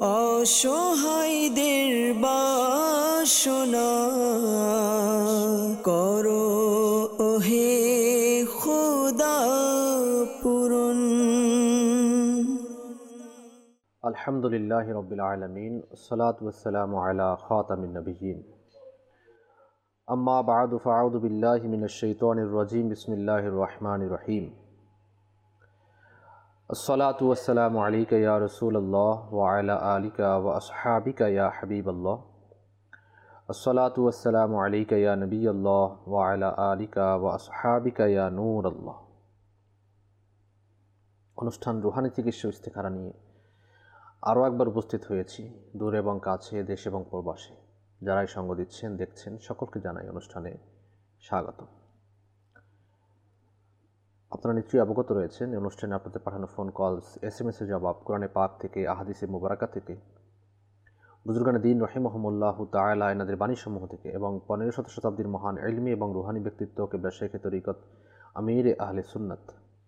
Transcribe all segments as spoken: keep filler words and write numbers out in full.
অসহায়দের বাসনা করো ওহে খোদা পূরণ। আলহামদুলিল্লাহি রাব্বিল আলামিন, আসসালাতু ওয়াসসালামু আলা খাতামিন নাবিয়্যিন। আম্মা বা'দু ফাআউযু বিল্লাহি মিনাশ শাইতানির রাজীম। বিসমিল্লাহির রহমানির রহিম। আসসালাতু ওয়াসসালামু আলাইকা ইয়া রাসূলুল্লাহ ওয়া আলা আলিকা ওয়া আসহাবিকা ইয়া হাবিবাল্লাহ। আসসালাতু ওয়াসসালামু আলাইকা ইয়া নবিয়াল্লাহ ওয়া আলা আলিকা ওয়া আসহাবিকা ইয়া নূরাল্লাহ। অনুষ্ঠান রুহানি চিকিৎসা ইস্তেখারা নিয়ে আরও একবার উপস্থিত হয়েছি, দূর এবং কাছে, দেশ এবং প্রবাসে যারাই সঙ্গ দিচ্ছেন, দেখছেন, সকলকে জানাই অনুষ্ঠানে স্বাগত। আপনারা নিশ্চয়ই অবগত রয়েছেন এই অনুষ্ঠানে আপনাদের পাঠানো ফোন কলস, এস এম এসের জবাব কোরআনে পাক থেকে, আহাদিসে মুবারাকা থেকে, বুজুর্গানে দ্বীন রাহিমাহুমুল্লাহ তাআলা এনাদের বাণীসমূহ থেকে এবং পনেরো শত শতাব্দীর মহান ইলমি এবং রুহানি ব্যক্তিত্বকে শাইখে তরিকত আমির আহলে সুন্নাত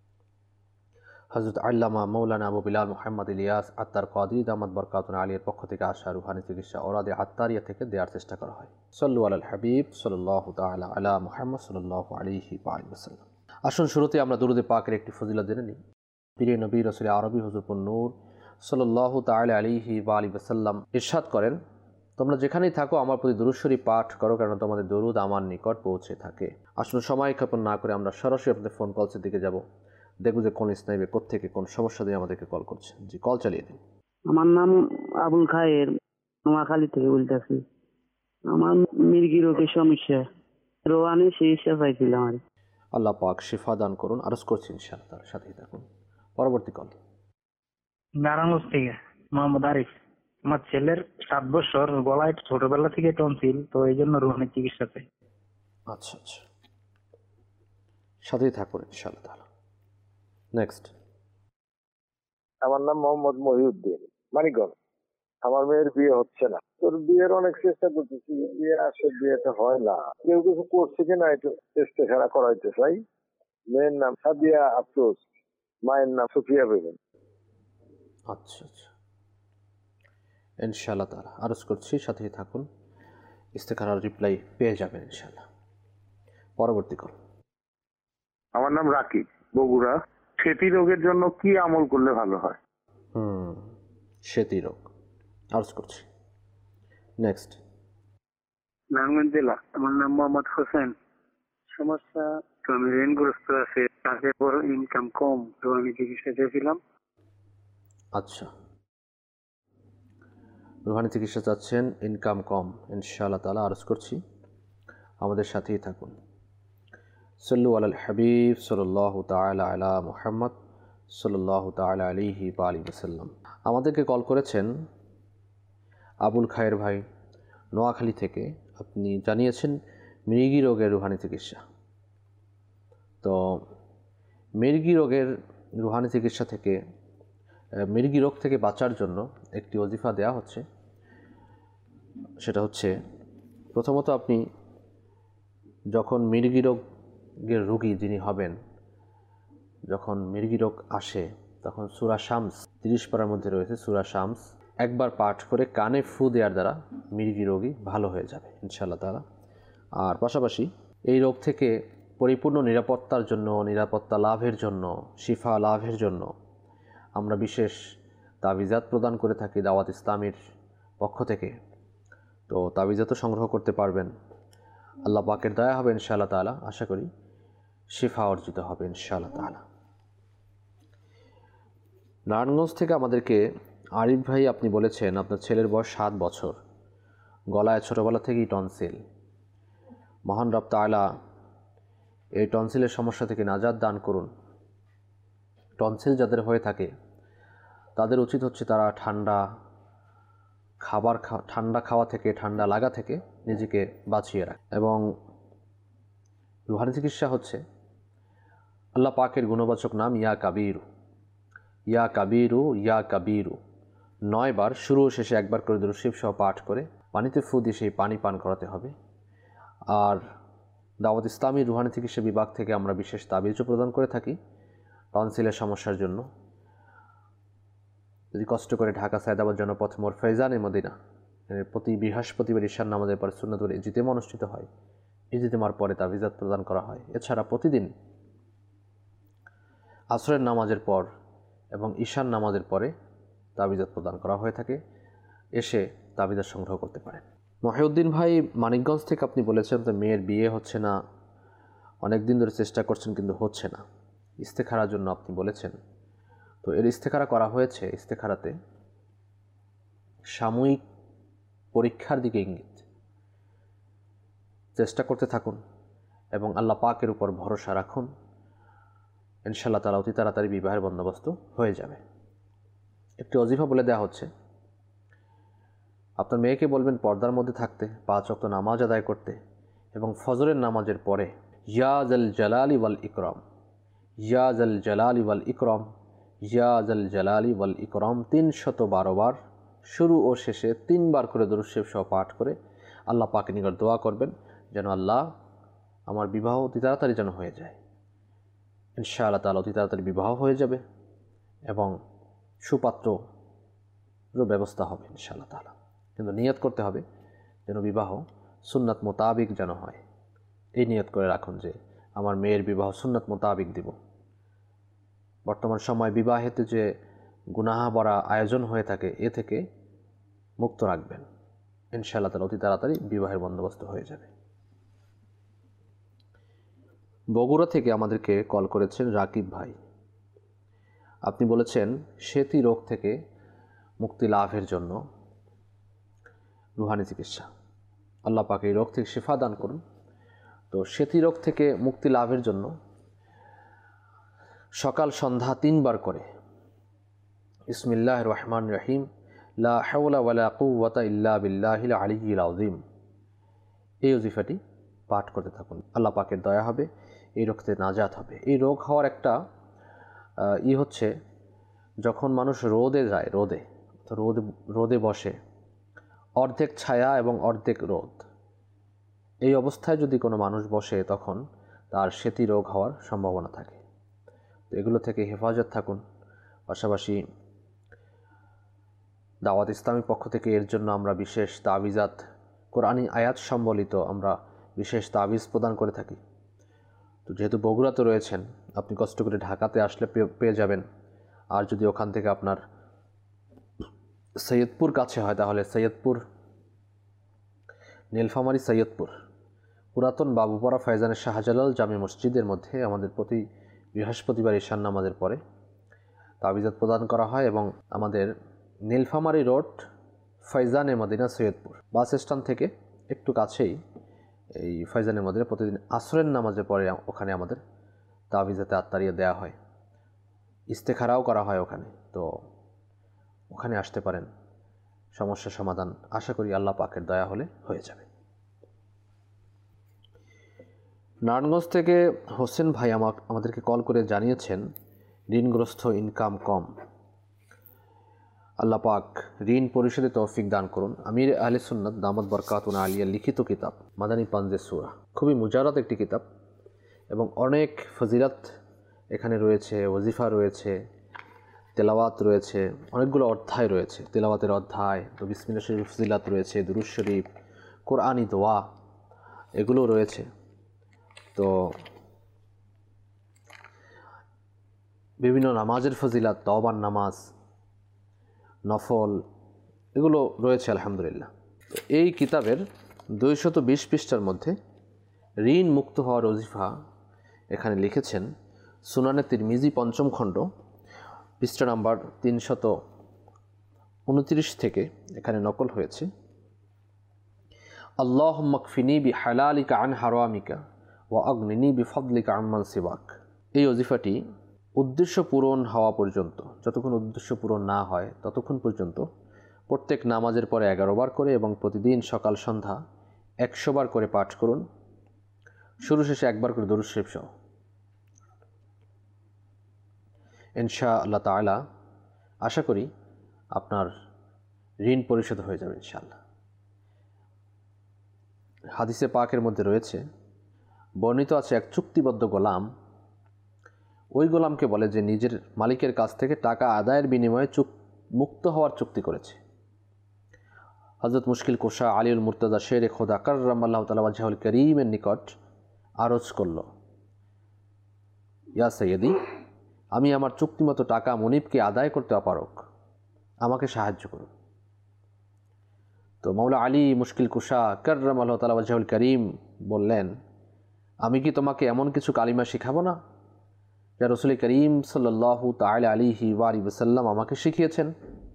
হযরত আল্লামা মৌলানা আবু বিলাল মুহাম্মদ ইলিয়াস আত্তার কাদরি দামাত বরকাতুন আলিয়ার পক্ষ থেকে আসা রুহানি চিকিৎসা ওরাদে আত্তারিয়া থেকে দেওয়ার চেষ্টা করা হয়। সাল্লু আলাল হাবিব সাল্লাল্লাহু তাআলা আলা মুহাম্মদ সাল্লাল্লাহু আলাইহি ওয়া আলিহি ওয়াসাল্লাম। আসুন শুরুতে আমরা দুরূদে পাকের একটি ফজিলত জেনে নিই। পীরে নবী রাসূল আরবি হুজুর নূর সাল্লাল্লাহু তাআলা আলাইহি ওয়া আলিহি ওয়াসাল্লাম ইরশাদ করেন, তোমরা যেখানেই থাকো আমার প্রতি দুরূদ শরীফ পাঠ করো, কারণ তোমাদের দরুদ আমার নিকট পৌঁছে থাকে। আসুন সময় ক্ষেপণ না করে আমরা সরাসরি আপনাদের ফোন কলসের দিকে যাব, দেখব যে কোন স্নাইবে কোত্থেকে কোন সমস্যা দিয়ে আমাদেরকে কল করছে। জি, কল চালিয়ে দিন। আমার নাম আবুল খায়ের, নোয়াখালী থেকে বলতেছি। আমার মির্গি রোগের সমস্যা, রোয়ানি চিকিৎসা চাইছিলাম। আর আল্লাহ পাক শিফা দান করুন, আরজ করছি ইনশাআল্লাহ। তার সাথেই থাকুন। পরবর্তী কল। নারায়ণগঞ্জ থেকে মোহাম্মদ আরিফ। আমার ছেলের সাত বছর, গলায় ছোটবেলা থেকে টনসিল, তো এই জন্য রোহানি চিকিৎসা চাই। আচ্ছা আচ্ছা, সাথেই থাকুন ইনশাআল্লাহ। নেক্সট। আমার নাম মোহাম্মদ মহিউদ্দিন, মানিকগঞ্জ। আমার মেয়ের বিয়ে হচ্ছে না, তোর বিয়ের অনেক চেষ্টা করতেছি, বিয়ে আসে, বিয়েটা হয় না। কেউ কিছু করছে কিনা একটু চেষ্টা খেলা করাইতে চাই। মেয়ের নাম সাদিয়া আফরোজ, মায়ের নাম সুফিয়া বেগম। আচ্ছা আচ্ছা, ইনশাআল্লাহ তাআলা আরজ করছি, সাথেই থাকুন, ইস্তেখারার রিপ্লাই পেয়ে যাবেন ইনশাআল্লাহ। পরবর্তী কল। আমার নাম রাকিব, বগুড়া। সেতি রোগের জন্য কি আমল করলে ভালো হয়? হুম সেতি রোগ আরজ করছি। নেক্সট। নারায়ণগঞ্জ জেলা। আমার নাম মোহাম্মদ হোসেন। সমস্যা, তো আমি ঋণগ্রস্ত আছে, তাদের বড় ইনকাম কম, তো আমি চিকিৎসা চেয়েছিলাম। আচ্ছা, রুহানি চিকিৎসা চাচ্ছেন, ইনকাম কম, ইনশাআল্লাহ তাআলা আরজ করছি, আমাদের সাথেই থাকুন। সাল্লু আলাল হাবিব সাল্লাল্লাহু তাআলা আলা মুহাম্মদ সাল্লাল্লাহু তাআলা আলাইহি ওয়া আলিহি ওয়াসাল্লাম। আমাদেরকে কল করেছেন আবুল খায়ের ভাই, নোয়াখালী থেকে। আপনি জানিয়েছেন মৃগী রোগের রুহানি চিকিৎসা। তো মৃগী রোগের রুহানি চিকিৎসা থেকে, মৃগী রোগ থেকে বাঁচার জন্য একটি ওজিফা দেওয়া হচ্ছে। সেটা হচ্ছে, প্রথমত আপনি যখন মৃগী রোগের রোগী যিনি হবেন, যখন মৃগী রোগ আসে, তখন সূরা শামস তিরিশ পারার মধ্যে রয়েছে সূরা শামস একবার পাঠ করে কানে ফু দেওয়ার দ্বারা মৃগী রোগী ভালো হয়ে যাবে ইনশাআল্লাহ তাআলা। আর পাশাপাশি এই রোগ থেকে পরিপূর্ণ নিরাপত্তার জন্য, নিরাপত্তা লাভের জন্য, শিফা লাভের জন্য আমরা বিশেষ তাবিজাত প্রদান করে থাকি দাওয়াত ইসলামীর পক্ষ থেকে। তো তাবিজাতও সংগ্রহ করতে পারবেন, আল্লাহ পাকের দয়া হবে ইনশাআল্লাহ তাআলা। আশা করি শিফা অর্জিত হবে ইনশাআল্লাহ তাআলা। নারায়ণগঞ্জ থেকে আমাদেরকে আরিফ ভাই আপনি বলেছেন আপনার ছেলের বয়স সাত বছর, গলায় ছোটোবেলা থেকেই টনসিল। মহান রব তাআলা এই টনসিলের সমস্যা থেকে নাজাত দান করুন। টনসিল যাদের হয়ে থাকে তাদের উচিত হচ্ছে তারা ঠান্ডা খাবার ঠান্ডা খাওয়া থেকে, ঠান্ডা লাগা থেকে নিজেকে বাঁচিয়ে রাখে। এবং রুহানি চিকিৎসা হচ্ছে আল্লাহ পাকের গুণবাচক নাম ইয়া কাবীরু, ইয়া কাবীরু, ইয়া কাবীরু নয় বার, শুরু ও শেষে একবার করে দুরূদ শরীফ সহ পাঠ করে পানিতে ফু দিয়ে সেই পানি পান করাতে হবে। আর দাওয়াত ইসলামী রুহানি চিকিৎসা বিভাগ থেকে আমরা বিশেষ তাবিজও প্রদান করে থাকি টনসিলের সমস্যার জন্য। যদি কষ্ট করে ঢাকা সায়দাবাদ জনপথ মোর ফৈজানে মদিনা প্রতি বৃহস্পতিবার ঈশান নামাজের পরে সুন্নতুল ইজতিমা অনুষ্ঠিত হয়, ইজতিমার পরে তাবিজাত প্রদান করা হয়। এছাড়া প্রতিদিন আসরের নামাজের পর এবং ঈশান নামাজের পরে তাবিজাত প্রদান করা হয়ে থাকে। এসে তাবিজাত সংগ্রহ করতে পারেন। মহিউদ্দিন ভাই মানিকগঞ্জ থেকে আপনি বলেছেন যে মেয়ের বিয়ে হচ্ছে না, অনেক দিন ধরে চেষ্টা করছেন কিন্তু হচ্ছে না, ইস্তেখারার জন্য আপনি বলেছেন। তো এর ইস্তেখারা করা হয়েছে। ইস্তেখারাতে সাময়িক পরীক্ষার দিকে ইঙ্গিত। চেষ্টা করতে থাকুন এবং আল্লাহ পাকের উপর ভরসা রাখুন, ইনশাআল্লাহ তাআলা অতি তাড়াতাড়ি বিবাহের বন্দোবস্ত হয়ে যাবে। একটি ওজিফা বলে দেওয়া হচ্ছে, আপনার মেয়েকে বলবেন পর্দার মধ্যে থাকতে, পাঁচ ওয়াক্ত নামাজ আদায় করতে এবং ফজরের নামাজের পরে ইয়া জাল জালালি ওয়াল ইকরাম, ইয়া জাল জালালি ওয়াল ইকরাম, ইয়া জাল জালালি ওয়াল ইকরাম তিনশত বারো বার শুরু ও শেষে তিনবার করে দরুদ শরীফ সহ পাঠ করে আল্লাহ পাকের নিকট দোয়া করবেন যেন আল্লাহ আমার বিবাহ অতি তাড়াতাড়ি যেন হয়ে যায়। ইনশাআল্লাহ তাআলা অতি তাড়াতাড়ি বিবাহ হয়ে যাবে এবং সুপাত্ররও ব্যবস্থা হবে ইনশাআল্লাহ তাআলা। কিন্তু নিয়ত করতে হবে যেন বিবাহ সুন্নাত মোতাবিক যেন হয়। এই নিয়ত করে রাখুন যে আমার মেয়ের বিবাহ সুন্নাত মোতাবিক দিব। বর্তমান সময় বিবাহেতে যে গুনাহ ভরা আয়োজন হয়ে থাকে এ থেকে মুক্ত রাখবেন, ইনশাআল্লাহ তাআলা অতি তাড়াতাড়ি বিবাহের বন্দোবস্ত হয়ে যাবে। বগুড়া থেকে আমাদেরকে কল করেছেন রাকিব ভাই। আপনি বলেছেন সেতি রোগ থেকে মুক্তি লাভের জন্য রুহানি চিকিৎসা। আল্লাহ পাক এই রোগ থেকে শিফা দান করুন। তো সেতি রোগ থেকে মুক্তি লাভের জন্য সকাল সন্ধ্যা তিনবার করে বিসমিল্লাহির রহমানির রহিম লা হাওলা ওয়ালা কুওয়াতা ইল্লা বিল্লাহিল আলিয়্যিল আযীম এই ওজিফাটি পাঠ করতে থাকুন। আল্লাহ পাকের দয়া হবে, এই রোগ থেকে নাজাত হবে। এই রোগ হওয়ার একটা ই হচ্ছে যখন মানুষ রোদে যায়, রোদে তো রোদে রোদে বসে, অর্ধেক ছায়া এবং অর্ধেক রোদ, এই অবস্থায় যদি কোনো মানুষ বসে তখন তার সেতি রোগ হওয়ার সম্ভাবনা থাকে। তো এগুলো থেকে হেফাজত থাকুন। পাশাপাশি দাওয়াত ইসলামীর পক্ষ থেকে এর জন্য আমরা বিশেষ তাবিজাত, কোরআনী আয়াত সম্বলিত আমরা বিশেষ তাবিজ প্রদান করে থাকি। তো যেহেতু বগুড়াতে রয়েছেন, আপনি কষ্ট করে ঢাকাতে আসলে পেয়ে যাবেন। আর যদি ওখান থেকে আপনার সৈয়দপুর কাছে হয় তাহলে সৈয়দপুর নীলফামারী সৈয়দপুর পুরাতন বাবুপাড়া ফয়জানের শাহজালাল জামে মসজিদের মধ্যে আমাদের প্রতি বৃহস্পতিবার ঈশান নামাজের পরে তাবিজাত প্রদান করা হয় এবং আমাদের Nilphamari road Faizane Madina Saidpur bus stand থেকে একটু কাছেই এই ফয়জানে মদিনা প্রতিদিন আসরের নামাজের পরে ওখানে আমাদের তাবিজাতে আত্মারিয়া দেওয়া হয়, ইস্তেখারাও করা হয় ওখানে। তো ওখানে আসতে পারেন, সমস্যার সমাধান আশা করি আল্লাহ পাকের দয়া হলে হয়ে যাবে। নারায়ণগঞ্জ থেকে হোসেন ভাই আমাদেরকে কল করে জানিয়েছেন ঋণগ্রস্ত, ইনকাম কম। আল্লাহ পাক ঋণ পরিশোধে তৌফিক দান করুন। আমির আহলে সুন্নাত দামাত বরকাতুনা আলিয়া লিখিত কিতাব মাদানী পাঞ্জে সূরা, খুবই মুজারাত একটি কিতাব এবং অনেক ফজিলত এখানে রয়েছে, ওজিফা রয়েছে, তেলাওয়াত রয়েছে, অনেকগুলো অধ্যায় রয়েছে। তেলাওয়াতের অধ্যায়, তো বিসমিল্লাহ শরীফ ফজিলাত রয়েছে, দুরূদ শরীফ, কোরআনী দোয়া এগুলো রয়েছে। তো বিভিন্ন নামাজের ফজিলাত, তওবার নামাজ, নফল এগুলো রয়েছে আলহামদুলিল্লাহ। তো এই কিতাবের দুইশত বিশ পৃষ্ঠার মধ্যে ঋণ মুক্ত হওয়ার ওজিফা এখানে লিখেছেন সুনানে তিরমিজি পঞ্চম খণ্ড পৃষ্ঠা নাম্বার তিনশত উনত্রিশ থেকে এখানে নকল হয়েছে। আল্লাহুম্মা কফিনি বিহালালিকা আন হারামিকা ওয়া আগনিনি বিফদলিকা আম্মান সিওয়াক। এই ওজিফাটি উদ্দেশ্য পূরণ হওয়া পর্যন্ত, যতক্ষণ উদ্দেশ্য পূরণ না হয় ততক্ষণ পর্যন্ত প্রত্যেক নামাজের পরে এগারো বার করে এবং প্রতিদিন সকাল সন্ধ্যা একশো বার করে পাঠ করুন, শুরু শেষে একবার করে দরুদ শরীফ সহ। ইনশাআল্লাহ তাআলা আশা করি আপনার ঋণ পরিশোধ হয়ে যাবে ইনশাআল্লাহ। হাদিসে পাকের মধ্যে রয়েছে, বর্ণিত আছে এক চুক্তিবদ্ধ গোলাম ওই গোলামকে বলে যে নিজের মালিকের কাছ থেকে টাকা আদায়ের বিনিময়ে মুক্ত হওয়ার চুক্তি করেছে। হযরত মুশকিল কুশা আলীউল মুর্তজা শেরে খোদা কাররামাল্লাহু তাআলা ওয়াজহুল করিমের নিকট আরজ করল, ইয়া সৈয়দি, আমি আমার চুক্তিমতো টাকা মুনিবকে আদায় করতে অপারগ, আমাকে সাহায্য করুন। তো মাওলা আলী মুশকিল কুশা কাররামাল্লাহু তাআলা ওয়াজহুল করিম বললেন, আমি কি তোমাকে এমন কিছু কালিমা শিখাবো না যা রাসূল করিম সাল্লাল্লাহু তাআলা আলাইহি ওয়া আলিহি ওয়াসাল্লাম আমাকে শিখিয়েছেন?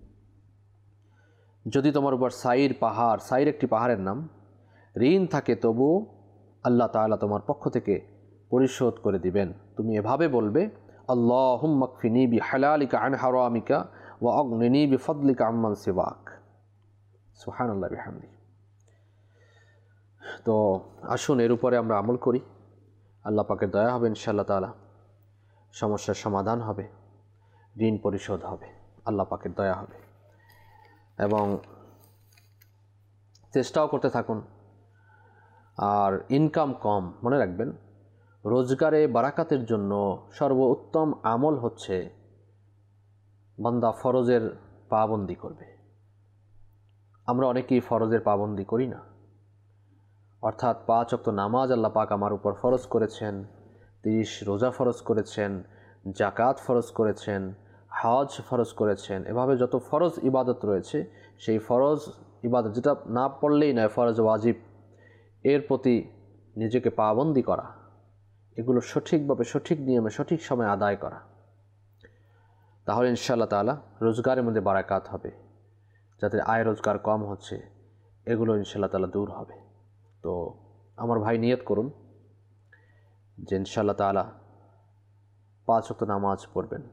যদি তোমার উপর সাইর পাহাড়, সাইর একটি পাহাড়ের নাম, ঋণ থাকে তবু আল্লাহ তাআলা তোমার পক্ষ থেকে পরিশোধ করে দিবেন। তুমি এভাবে বলবে, আল্লাহুম্মা কফিনি বিহালালিকা আন হারামিকা ওয়া আগনিনি বিফদলিকা আম্মান সিওয়াক। সুবহানাল্লাহ বিহামদি। তো আসুন এর উপরে আমরা আমল করি, আল্লাহ পাকের দয়া হবে ইনশাআল্লাহ তাআলা, সমস্যার সমাধান হবে, ঋণ পরিশোধ হবে, আল্লাহ পাকের দয়া হবে। এবং চেষ্টাও করতে থাকুন। আর ইনকাম কম, মনে রাখবেন রোজগারে বারাকাতের জন্য সর্বোত্তম আমল হচ্ছে বান্দা ফরজের পাবন্দি করবে। আমরা অনেকেই ফরজের পাবন্দি করি না, অর্থাৎ পাঁচ ওয়াক্ত নামাজ আল্লাহ পাক আমার উপর ফরজ করেছেন, তিরিশ রোজা ফরজ করেছেন, জাকাত ফরজ করেছেন, হজ ফরজ করেছেন, এভাবে যত ফরজ ইবাদত রয়েছে সেই ফরজ ইবাদত যেটা না পড়লেই নয়, ফরজ ওয়াজিব, এর প্রতি নিজেকে পাবন্দি করা, এগুলো সঠিকভাবে সঠিক নিয়মে সঠিক সময় আদায় করা, তাহলে ইনশাআল্লাহ তাআলা রোজগারের মধ্যে বারাকাত হবে। যাদের আয় রোজগার কম হচ্ছে এগুলো ইনশাআল্লাহ তাআলা দূর হবে। তো আমার ভাই নিয়ত করুন যে ইনশাআল্লাহ তাআলা পাঁচ ওয়াক্ত নামাজ পড়বেন।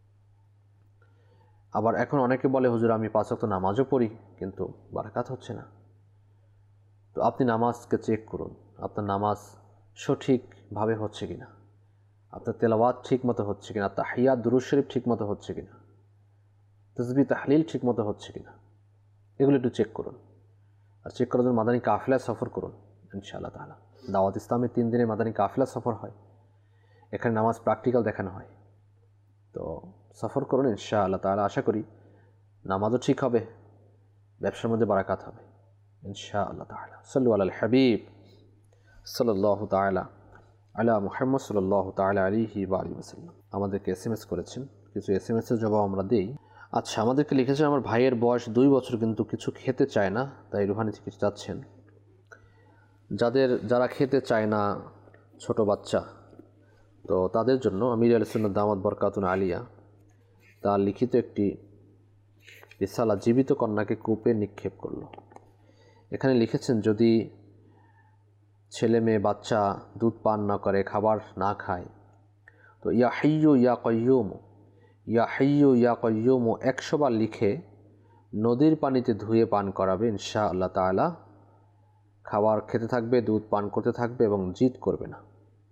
আবার এখন অনেকে বলে, হুজুর আমি পাঁচ ওয়াক্ত নামাজও পড়ি কিন্তু বারাকাত হচ্ছে না। তো আপনি নামাজকে চেক করুন, আপনার নামাজ সঠিকভাবে হচ্ছে কিনা, আপনার তেলাওয়াত ঠিক মতো হচ্ছে কিনা, তাহিয়াত দুরূদ শরীফ ঠিক মতো হচ্ছে কিনা, তাসবিহ তাহলিল ঠিক মতো হচ্ছে কিনা, এগুলো একটু চেক করুন। আর চেক করার জন্য মাদানী কাফেলা সফর করুন ইনশাআল্লাহ তাআলা। দাওয়াত ইসলামের তিন দিনে মাদানী কাফেলা সফর হয়, এখানে নামাজ প্র্যাকটিক্যাল দেখানো হয়। তো সফর করুন ইনশাআল্লাহ তাআলা, আশা করি নামাজও ঠিক হবে, ব্যবসার মধ্যে বারাকাত হবে ইনশাআল্লাহ তাআলা। সাল্লু আলাল হাবিব সাল্লাল্লাহু তাআলা আলা মুহাম্মদ সাল্লাল্লাহু তাআলা আলাইহি ওয়া আলিহি ওয়াসাল্লাম। আমাদেরকে এসএমএস করেছেন, কিছু এসএমএসের জবাব আমরা দেই। আচ্ছা, আমাদেরকে লিখেছেন, আমার ভাইয়ের বয়স দুই বছর কিন্তু কিছু খেতে চায় না, তাই রুহানি থেকে চাচ্ছেন। যাদের যারা খেতে চায় না, ছোট বাচ্চা, তো তাদের জন্য আমির আহলে সুন্নাত দামাত বরকাতুন আলিয়া তার লিখিত একটি রিসালা জীবিত কন্যাকে কূপে নিক্ষেপ করলো। এখানে লিখেছেন, যদি ছেলে মেয়ে বাচ্চা দুধ পান না করে, খাবার না খায়, তো ইয়া হাইয়্যু ইয়া কাইয়্যুম, ইয়া হাইয়্যু ইয়া কাইয়্যুম একশো বার লিখে নদীর পানিতে ধুয়ে পান করাবে ইনশাআল্লাহ তাআলা। খাবার খেতে থাকবে, দুধ পান করতে থাকবে এবং জিদ করবে না।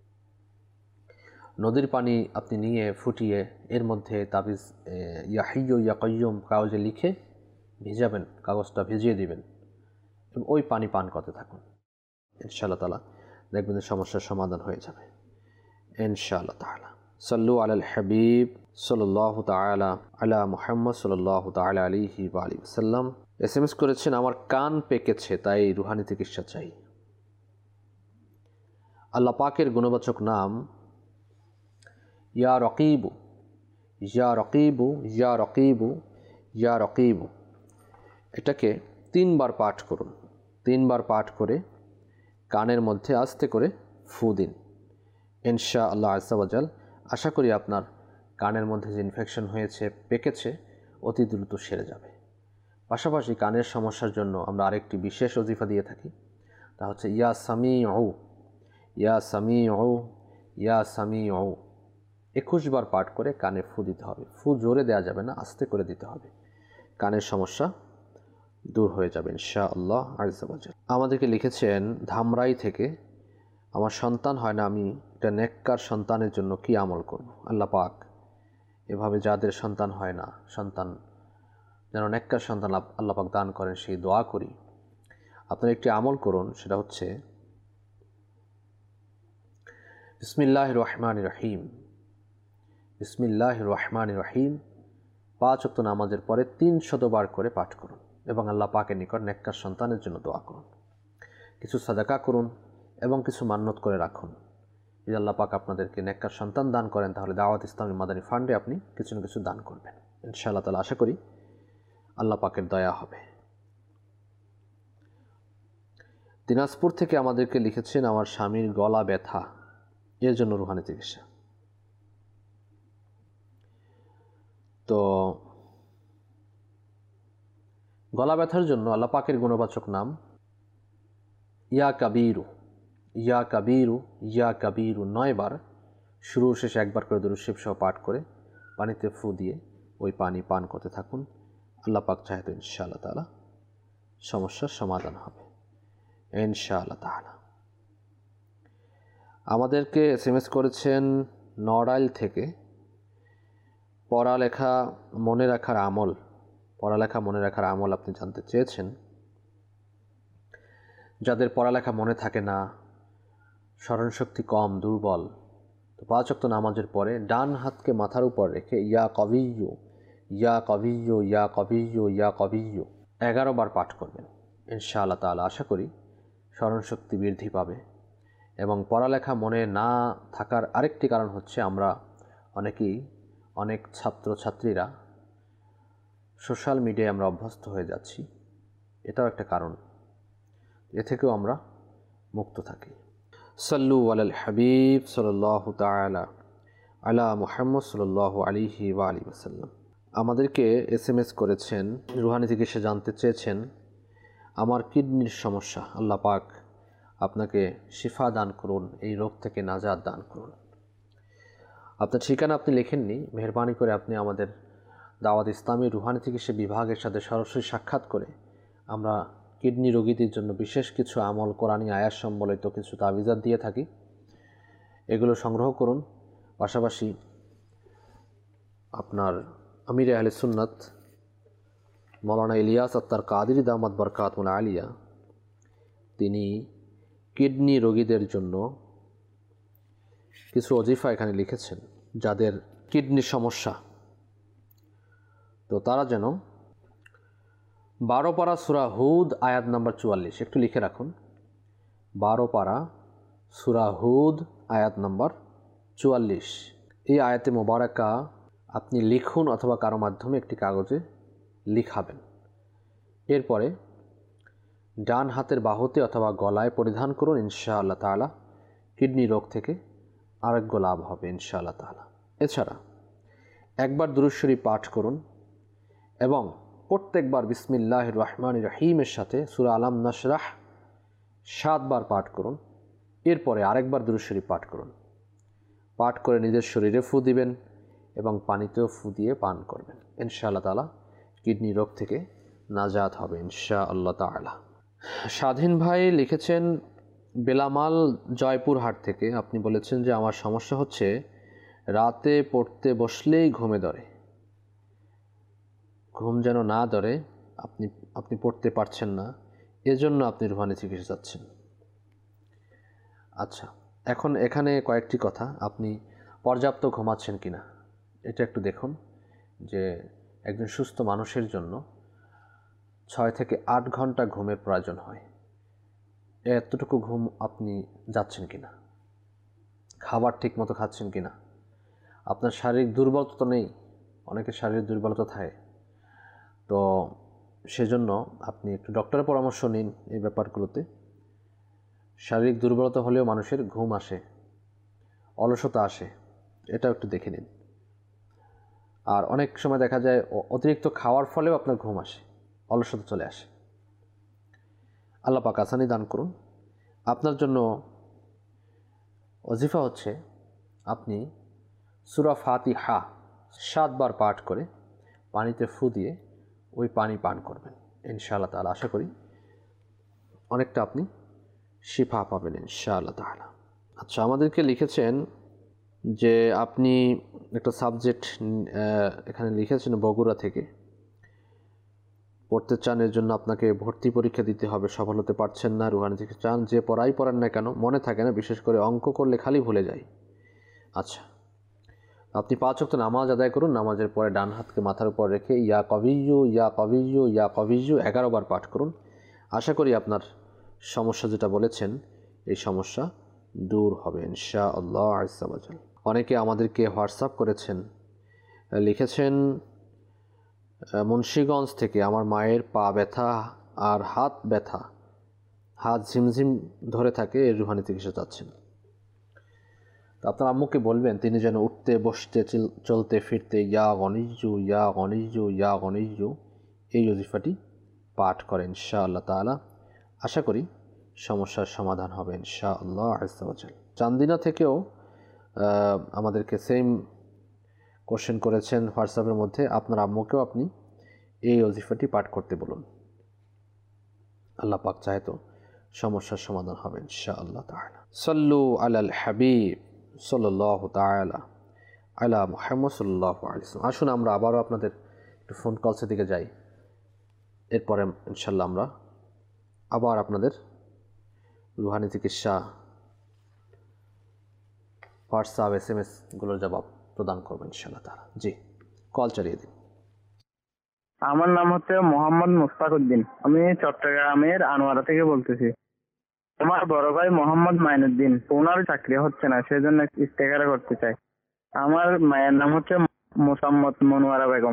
নদীর পানি আপনি নিয়ে ফুটিয়ে এর মধ্যে তাবিজ ইয়া হাইয়্যু ইয়া কাইয়্যুম কাগজে লিখে ভিজাবেন, কাগজটা ভিজিয়ে দিবেন এবং ওই পানি পান করতে থাকুন ইনশাআল্লাহ তাআলা, দেখবেন সমস্যার সমাধান হয়ে যাবে ইনশাআল্লাহ তাআলা। সাল্লু আলাল হাবিব সাল্লাল্লাহু তাআলা আলা মুহাম্মদ সাল্লাল্লাহু তাআলা আলাইহি ওয়া আলিহি ওয়াসাল্লাম। এসএমএস করেছেন, আমার কান পেকেছে তাই রুহানি চিকিৎসা চাই। আল্লাহ পাকের গুণবাচক নাম ইয়া রকিবু, ইয়া রকিবু, ইয়া রকিবু, ইয়া রকিবু, এটাকে তিনবার পাঠ করুন। তিনবার পাঠ করে কানের মধ্যে আস্তে করে ফু দিন ইনশাআল্লাহ আযজা ওয়া জাল। আশা করি আপনার কানের মধ্যে যে ইনফেকশন হয়েছে, পেকেছে, অতি দ্রুত সেরে যাবে। পাশাপাশি কানের সমস্যার জন্য আমরা আরেকটি বিশেষ ওজিফা দিয়ে থাকি, তা হচ্ছে ইয়া সামিউ, ইয়া সামিউ, ইয়া সামিউ, একুশ বার পাঠ করে কানে ফু দিতে হবে। ফু জোরে দেওয়া যাবে না, আস্তে করে দিতে হবে, কানের সমস্যা দূর হয়ে যাবে ইনশাআল্লাহ আযজা ওয়া জাল। আমাদেরকে লিখেছেন ধামরাই থেকে, আমার সন্তান হয় না, আমি এটা নেককার সন্তানের জন্য কি আমল করব? আল্লাহ পাক এভাবে যাদের সন্তান হয় না, সন্তান যেন নেককার সন্তান আল্লাহ পাক দান করেন, সেই দোয়া করি। আপনারা একটি আমল করুন, সেটা হচ্ছে বিসমিল্লাহির রহমানির রহিম, বিসমিল্লাহির রহমানির রহিম, পাঁচ ওয়াক্ত নামাজের পরে তিন শতবার করে পাঠ করুন এবং আল্লাহ পাকের নিকট নেককার সন্তানের জন্য দোয়া করুন। কিছু সাদাকা করুন এবং কিছু মান্যত করে রাখুন। যদি আল্লাহ পাক আপনাদেরকে নেককার সন্তান দান করেন তাহলে দাওয়াত ইসলামী মাদানী ফান্ডে আপনি কিছু না কিছু দান করবেন। ইনশাআল্লাহ তাআলা আশা করি আল্লাহ পাকের দয়া হবে। দিনাজপুর থেকে আমাদেরকে লিখেছেন, আমার স্বামীর গলা ব্যথা, এর জন্য রুহানি চিকিৎসা। তো গলা ব্যথার জন্য আল্লাহ পাকের গুণবাচক নাম ইয়া কাবীরু, ইয়া কাবীরু, ইয়া কাবীরু নয় বার শুরু শেষে একবার করে দুরূদ শরীফ সহ পাঠ করে পানিতে ফু দিয়ে ওই পানি পান করতে থাকুন। আল্লাহ পাক চাহে তো ইনশাআল্লাহ তাআলা সমস্যার সমাধান হবে ইনশাআল্লাহ তাআলা। আমাদেরকে এস এম এস করেছেন নড়াইল থেকে, পড়ালেখা মনে রাখার আমল, পড়ালেখা মনে রাখার আমল আপনি জানতে চেয়েছেন। যাদের পড়ালেখা মনে থাকে না, স্মরণশক্তি কম, দুর্বল, তো পাঁচ ওয়াক্ত নামাজের পরে ডান হাতকে মাথার উপর রেখে ইয়া কবিয়্যু, ইয়া কবিয়্যু, ইয়া কবিয়্যু, ইয়া কবিয়্যু এগারো বার পাঠ করবেন। ইনশাআল্লাহ তাআলা আশা করি স্মরণশক্তি বৃদ্ধি পাবে। এবং পড়ালেখা মনে না থাকার আরেকটি কারণ হচ্ছে আমরা অনেকেই, অনেক ছাত্রছাত্রীরা সোশ্যাল মিডিয়ায় আমরা অভ্যস্ত হয়ে যাচ্ছি, এটাও একটা কারণ। এ থেকেও আমরা মুক্ত থাকি। সাল্লু আলাল হাবিব সাল্লাল্লাহু তাআলা আলা মুহাম্মদ সাল্লাল্লাহু আলাইহি ওয়া আলিহি ওয়াসাল্লাম। আমাদেরকে এস এম এস করেছেন, রুহানি চিকিৎসা জানতে চেয়েছেন। আমার কিডনির সমস্যা, আল্লাহ পাক আপনাকে শিফা দান করুন, এই রোগ থেকে নাজাত দান করুন। আপনার ঠিকানা আপনি লেখেননি, মেহরবানি করে আপনি আমাদের দাওয়াত ইসলামী রুহানি চিকিৎসা বিভাগের সাথে সরাসরি সাক্ষাৎ করে আমরা কিডনি রোগীদের জন্য বিশেষ কিছু আমল, কোরআনী আয়াত সম্বলিত কিছু তাবিজাত দিয়ে থাকি, এগুলো সংগ্রহ করুন। পাশাপাশি আপনার আমিরে আহলে সুন্নাত মৌলানা ইলিয়াস আত্তার কাদেরী দামাত বরকাতুল আলিয়া, তিনি কিডনি রোগীদের জন্য কিছু ওজিফা এখানে লিখেছেন, যাদের কিডনি সমস্যা, তো তারা যেন বারো পারা সূরা হুদ আয়াত নাম্বার চুয়াল্লিশ, একটু লিখে রাখুন, বারো পারা সূরা হুদ আয়াত নাম্বার চুয়াল্লিশ, এই আয়াতে মোবারকা আপনি লিখুন অথবা কারো মাধ্যমে একটি কাগজে লিখাবেন। এরপরে ডান হাতের বাহুতে অথবা গলায় পরিধান করুন। ইনশাআল্লাহ তাআলা কিডনি রোগ থেকে আরোগ্য লাভ হবে ইনশাআল্লাহ তাআলা। এছাড়া একবার দুরূদ শরীফ পাঠ করুন এবং প্রত্যেকবার বিসমিল্লাহির রহমানির রহিমের সাথে সূরা আলাম নাশরাহ সাতবার পাঠ করুন। এরপরে আরেকবার দুরূদ শরীফ পাঠ করুন। পাঠ করে নিজের শরীরে ফু দিবেন এবং পানিতেও ফু দিয়ে পান করবেন। ইনশাআল্লাহ তাআলা কিডনি রোগ থেকে নাজাত হবে ইনশাআল্লাহ তাআলা। স্বাধীন ভাই লিখেছেন বেলামাল জয়পুরহাট থেকে, আপনি বলেছেন যে আমার সমস্যা হচ্ছে রাতে পড়তে বসলেই ঘুমে ধরে, ঘুম যেন না ধরে, আপনি আপনি পড়তে পারছেন না, এজন্য আপনি রুহানি চিকিৎসা চাচ্ছেন। আচ্ছা, এখন এখানে কয়েকটি কথা, আপনি পর্যাপ্ত ঘুমাচ্ছেন কিনা এটা একটু দেখুন। যে একজন সুস্থ মানুষের জন্য ছয় থেকে আট ঘন্টা ঘুমের প্রয়োজন হয়, এতটুকু ঘুম আপনি যাচ্ছেন কিনা, খাবার ঠিক মতো খাচ্ছেন কিনা, আপনার শারীরিক দুর্বলতা তো নেই, অনেকের শারীরিক দুর্বলতা থাকে, তো সেজন্য আপনি একটু ডক্টরের পরামর্শ নিন এই ব্যাপারগুলোতে। শারীরিক দুর্বলতা হলেও মানুষের ঘুম আসে, অলসতা আসে, এটাও একটু দেখে নিন। আর অনেক সময় দেখা যায় অতিরিক্ত খাওয়ার ফলেও আপনার ঘুম আসে, অলসতা চলে আসে। আল্লাহ পাক আসানি দান করুন। আপনার জন্য ওজিফা হচ্ছে আপনি সূরা ফাতিহা সাতবার পাঠ করে পানিতে ফু দিয়ে ওই পানি পান করবেন। ইনশাআল্লাহ তাআলা আশা করি অনেকটা আপনি শিফা পাবেন ইনশাআল্লাহ তাআলা। আচ্ছা, আমাদেরকে লিখেছেন যে আপনি একটা সাবজেক্ট এখানে লিখেছেন বগুড়া থেকে, পড়তে চান, এর জন্য আপনাকে ভর্তি পরীক্ষা দিতে হবে, সফল হতে পারছেন না, রুহানি থেকে চান, যে পড়াই পড়েন না কেন মনে থাকে না, বিশেষ করে অঙ্ক করলে খালি ভুলে যাই। আচ্ছা, আপনি পাঁচ ওয়াক্ত নামাজ আদায় করুন, নামাজের পরে ডান হাতকে মাথার উপর রেখে ইয়া কবিয়্যু ইয়া কবিয়্যু ইয়া কবিয়্যু এগারো বার পাঠ করুন। আশা করি আপনার সমস্যা যেটা বলেছেন এই সমস্যা দূর হবে ইনশাআল্লাহ আজ্জা ওয়া জাল। অনেকে আমাদেরকে হোয়াটসঅ্যাপ করেছেন, লিখেছেন মুন্সিগঞ্জ থেকে আমার মায়ের পা ব্যথা আর হাত ব্যথা, হাত ঝিমঝিম ধরে থাকে, এর রুহানি চিকিৎসা চাচ্ছেন। তো আপনার আম্মুকে বলবেন তিনি যেন উঠতে বসতে চলতে ফিরতে ইয়া গনিজু ইয়া গনিজু ইয়া গনিজু এই ওজিফাটি পাঠ করেন ইনশাআল্লাহ তাআলা। আশা করি সমস্যার সমাধান হবে ইনশাআল্লাহ আজ্জা ওয়া জাল। চান্দিনা থেকেও আমাদেরকে সেম কোশ্চেন করেছেন হোয়াটসঅ্যাপের মধ্যে, আপনার আম্মুকেও আপনি এই ওজিফাটি পাঠ করতে বলুন। আল্লাহ পাক চাহে তো সমস্যার সমাধান হবে ইনশাআল্লাহ তাআলা। সাল্লু আলাল হাবিব সাল্লাল্লাহু তাআলা আলা মুহাম্মদ সাল্লাল্লাহু আলাইহি ওয়াসাল্লাম। আসুন আমরা আবারও আপনাদের একটু ফোন কলসের দিকে যাই, এরপরে ইনশাআল্লাহ আমরা আবার আপনাদের রুহানি চিকিৎসা হোয়াটসঅ্যাপ এস এম এসগুলোর জবাব প্রদান করবেন ইনশাআল্লাহ তাআলা। জি, কল চালিয়ে দিন। আমার নাম হচ্ছে মোহাম্মদ মুশতাক উদ্দিন, আমি চট্টগ্রামের আনোয়ারা থেকে বলতেছি। আমার বড় ভাই মোহাম্মদ মাইনুদ্দিন, ওনার চাকরি হচ্ছে না, সেজন্য ইস্তেখারা করতে চাই। আমার মায়ের নাম হচ্ছে মোসাম্মদ মনোয়ারা বেগম।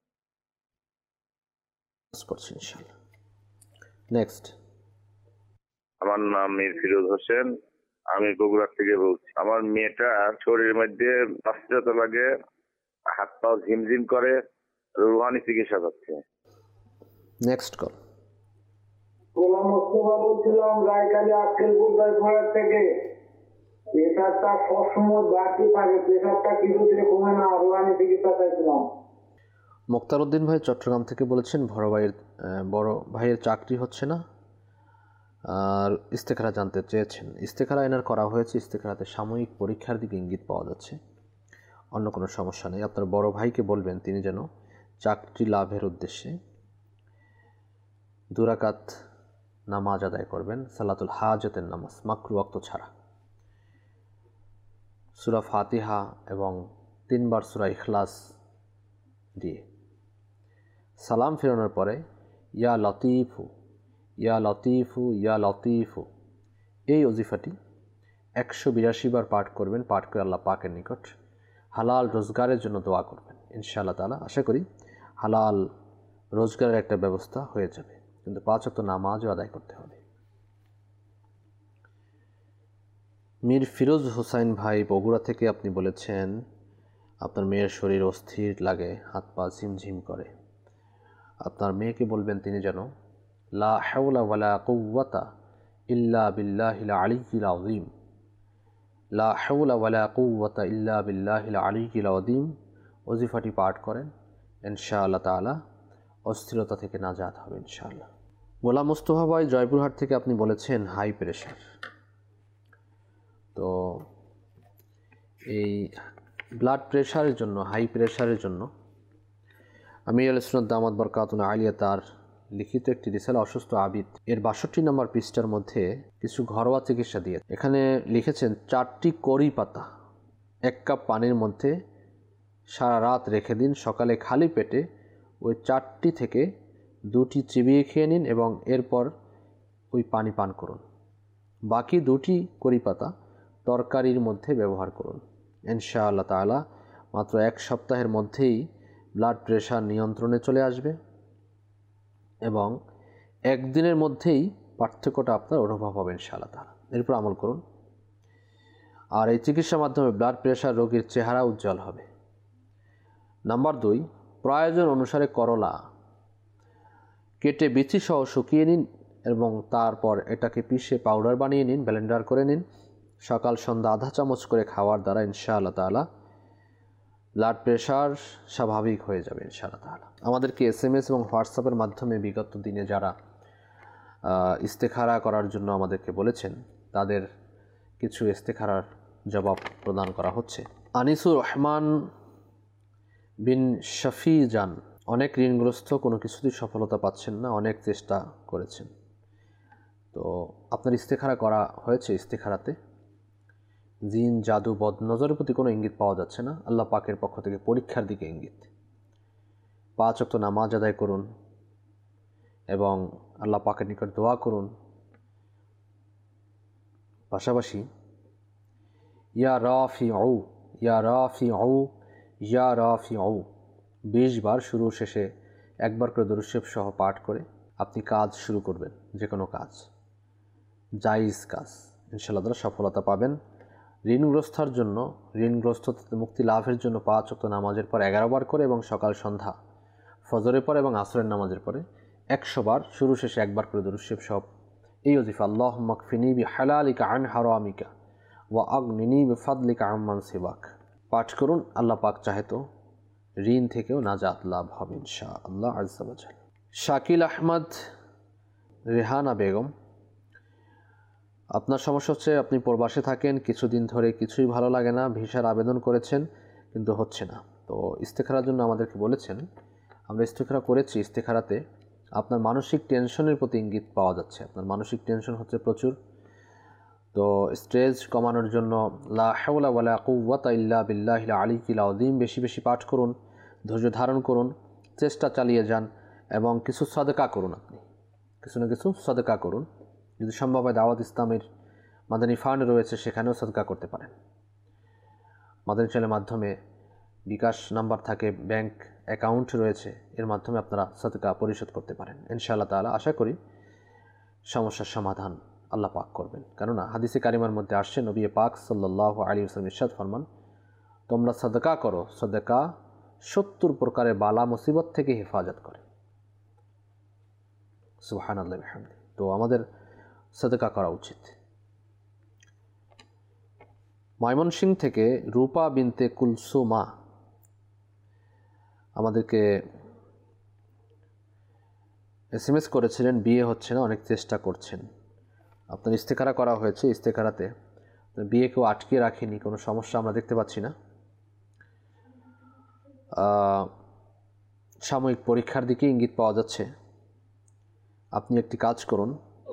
নেক্সট। আমার নাম মীর ফিরোজ হোসেন, আমি বগুড়া থেকে বলছি। আমার মেয়েটার শরীরের মধ্যে অস্থিরতা লাগে, হাত পাও ঝিমঝিম করে, রুহানি চিকিৎসা করছে। Next call. গোলাম মোস্তফা বলছিলাম রায়কালী আক্কেলপুর বাইপাস থেকে। প্রেশারটা সবসময় বাড়তে থাকে, প্রেশারটা কিছুদিনে কমে না, রুহানি চিকিৎসা চাইছিলাম। মুক্তার উদ্দিন ভাই চট্টগ্রাম থেকে বলেছেন বড় ভাইয়ের বড় ভাইয়ের চাকরি হচ্ছে না আর ইস্তেখারা জানতে চেয়েছেন। ইস্তেখারা এনার করা হয়েছে, ইস্তেখারাতে সাময়িক পরীক্ষার দিকে ইঙ্গিত পাওয়া যাচ্ছে, অন্য কোনো সমস্যা নেই। আপনার বড় ভাইকে বলবেন তিনি যেন চাকরি লাভের উদ্দেশ্যে দুরাকাত নামাজ আদায় করবেন, সালাতুল হাজতের নামাজ মাকরু ওয়াক্ত ছাড়া, সূরা ফাতিহা এবং তিনবার সূরা ইখলাস দিয়ে সালাম ফেরানোর পরে ইয়া লতিফু ইয়া লতিফু ইয়া লতিফু এই ওজিফাটি একশো বিরাশি বার পাঠ করবেন। পাঠ করে আল্লাহ পাকের নিকট হালাল রোজগারের জন্য দোয়া করবেন ইনশাআল্লাহ তাআলা। আশা করি হালাল রোজগারের একটা ব্যবস্থা হয়ে যাবে, কিন্তু পাঁচ ওয়াক্ত নামাজও আদায় করতে হবে। মীর ফিরোজ হোসাইন ভাই বগুড়া থেকে আপনি বলেছেন আপনার মেয়ের শরীর অস্থির লাগে, হাত পা ঝিমঝিম করে। আপনার মেয়েকে বলবেন তিনি যেন লা হাওলা ওয়ালা কুওয়াতা ইল্লা বিল্লাহিল আলিয়্যিল আযীম, লা হাওলা ওয়ালা কুওয়াতা ইল্লা বিল্লাহিল আলিয়্যিল আযীম ওজিফাটি পাঠ করেন ইনশাআল্লাহ তাআলা, অস্থিরতা থেকে নাজাত হবে ইনশাআল্লাহ। গোলাম মোস্তফা ভাই জয়পুরহাট থেকে আপনি বলেছেন হাই প্রেশার। তো এই ব্লাড প্রেশারের জন্য, হাই প্রেশারের জন্য আমি আল সুন্নাত দামাত বরকাতুনা আলিয়া তার লিখিত একটি রিসালা অসুস্থ আবিদ এর বাষট্টি নম্বর পৃষ্ঠার মধ্যে কিছু ঘরোয়া চিকিৎসা দিয়ে এখানে লিখেছেন চারটি কড়ি পাতা এক কাপ পানির মধ্যে সারা রাত রেখে দিন, সকালে খালি পেটে ওই চারটি থেকে দুটি চিবিয়ে খেয়ে নিন এবং এরপর ওই পানি পান করুন। বাকি দুটি কড়ি পাতা তরকারির মধ্যে ব্যবহার করুন ইনশাআল্লাহ তাআলা। মাত্র এক সপ্তাহের মধ্যেই ব্লাড প্রেশার নিয়ন্ত্রণে চলে আসবে এবং একদিনের মধ্যেই পার্থক্যটা আপনার অনুভব হবে ইনশাআল্লাহ তাআলা। এরপর আমল করুন। আর এই চিকিৎসার মাধ্যমে ব্লাড প্রেশার রোগীর চেহারা উজ্জ্বল হবে। নাম্বার দুই, প্রয়োজন অনুসারে করলা কেটে বিচি সহ শুকিয়ে নিন এবং তারপর এটাকে পিষে পাউডার বানিয়ে নিন, ব্লেন্ডার করে নিন। সকাল সন্ধ্যা আধা চামচ করে খাওয়ার দ্বারা ইনশাআল্লাহ তাআলা ব্লাড প্রেশার স্বাভাবিক হয়ে যাবে ইনশাআল্লাহ তাআলা। আমাদেরকে এস এম এস এবং হোয়াটসঅ্যাপের মাধ্যমে বিগত দিনে যারা ইস্তেখারা করার জন্য আমাদেরকে বলেছেন তাদের কিছু ইস্তেখারার জবাব প্রদান করা হচ্ছে। আনিসুর রহমান বিন শফি জান অনেক ঋণগ্রস্ত, কোনো কিছুতেই সফলতা পাচ্ছেন না, অনেক চেষ্টা করেছেন। তো আপনার ইস্তেখারা করা হয়েছে, ইস্তেখারাতে জিন, জাদু, বদ নজরের প্রতি কোনো ইঙ্গিত পাওয়া যাচ্ছে না। আল্লাহ পাকের পক্ষ থেকে পরীক্ষার দিকে ইঙ্গিত। পাঁচ ওয়াক্ত নামাজ আদায় করুন এবং আল্লাহ পাকের নিকট দোয়া করুন। পাশাপাশি ইয়া রাফিউ, ইয়া রাফিউ, ইয়া রাফিউ বিশ বার শুরু শেষে একবার করে দরুদ শরীফ সহ পাঠ করে আপনি কাজ শুরু করবেন। যে কোনো কাজ, জায়েজ কাজ, ইনশাআল্লাহ তাআলা সফলতা পাবেন। ঋণগ্রস্তার জন্য, ঋণগ্রস্ত মুক্তি লাভের জন্য পাঁচ ওয়াক্ত নামাজের পর এগারো বার করে এবং সকাল সন্ধ্যা ফজরের পরে এবং আসরের নামাজের পরে একশো বার শুরু শেষে একবার করে দরুদ শরীফ সব এই ওজিফা আল্লাহুম্মা কফিনি বিহালালিকা আন হারামিকা ওয়া আগনিনি বিফাদলিকা আম্মান সিওয়াক পাঠ করুন। আল্লাহ পাক চাহে তো ঋণ থেকেও নাজাত লাভ হবে ইনশাআল্লাহ আজ্জা ওয়া জাল। শাকিল আহমদ, রেহানা বেগম, আপনার সমস্যা হচ্ছে আপনি প্রবাসে থাকেন, কিছুদিন ধরে কিছুই ভালো লাগে না, ভিসার আবেদন করেছেন কিন্তু হচ্ছে না। তো ইস্তেখারার জন্য আমাদেরকে বলেছেন, আমরা ইস্তেখারা করেছি। ইস্তেখারাতে আপনার মানসিক টেনশনের প্রতি ইঙ্গিত পাওয়া যাচ্ছে। আপনার মানসিক টেনশন হচ্ছে প্রচুর। তো স্ট্রেস কমানোর জন্য লা হাওলা ওয়ালা কুওয়াতা ইল্লা বিল্লাহিল আলিয়্যিল আযীম বেশি বেশি পাঠ করুন, ধৈর্য ধারণ করুন, চেষ্টা চালিয়ে যান এবং কিছু সাদকা করুন। আপনি কিছু না কিছু সাদকা করুন। যদি সম্ভব হয় দাওয়াত ইসলামের মাদানী ফান্ড রয়েছে, সেখানেও সাদকা করতে পারেন। মাদানী চ্যানেলের মাধ্যমে বিকাশ নাম্বার থাকে, ব্যাংক অ্যাকাউন্ট রয়েছে, এর মাধ্যমে আপনারা সাদকা পরিশোধ করতে পারেন। ইনশাআল্লাহ তাআলা আশা করি সমস্যার সমাধান আল্লাহ পাক করবেন। কেননা হাদিসে কারিমার মধ্যে আসছে, নবী পাক সাল্লাল্লাহু আলাইহি ওয়াসাল্লাম ইরশাদ ফরমান, তোমরা সাদকা করো, সাদকা সত্তর প্রকারের বালা মুসিবত থেকে হেফাজত করে। সুবহানাল্লাহি ওয়া বিহামদিহি। তো আমাদের সাদকা করা উচিত। ময়মনসিংহ থেকে রূপা বিনতে কুলসুমা আমাদেরকে এস এম এস করেছিলেন, বিয়ে হচ্ছে না, অনেক চেষ্টা করছেন। আপনার ইস্তেখারা করা হয়েছে, ইস্তেখারাতে বিয়ে কেউ আটকে রাখেনি, কোনো সমস্যা আমরা দেখতে পাচ্ছি না। সাময়িক পরীক্ষার দিকে ইঙ্গিত পাওয়া যাচ্ছে। আপনি একটি কাজ করুন,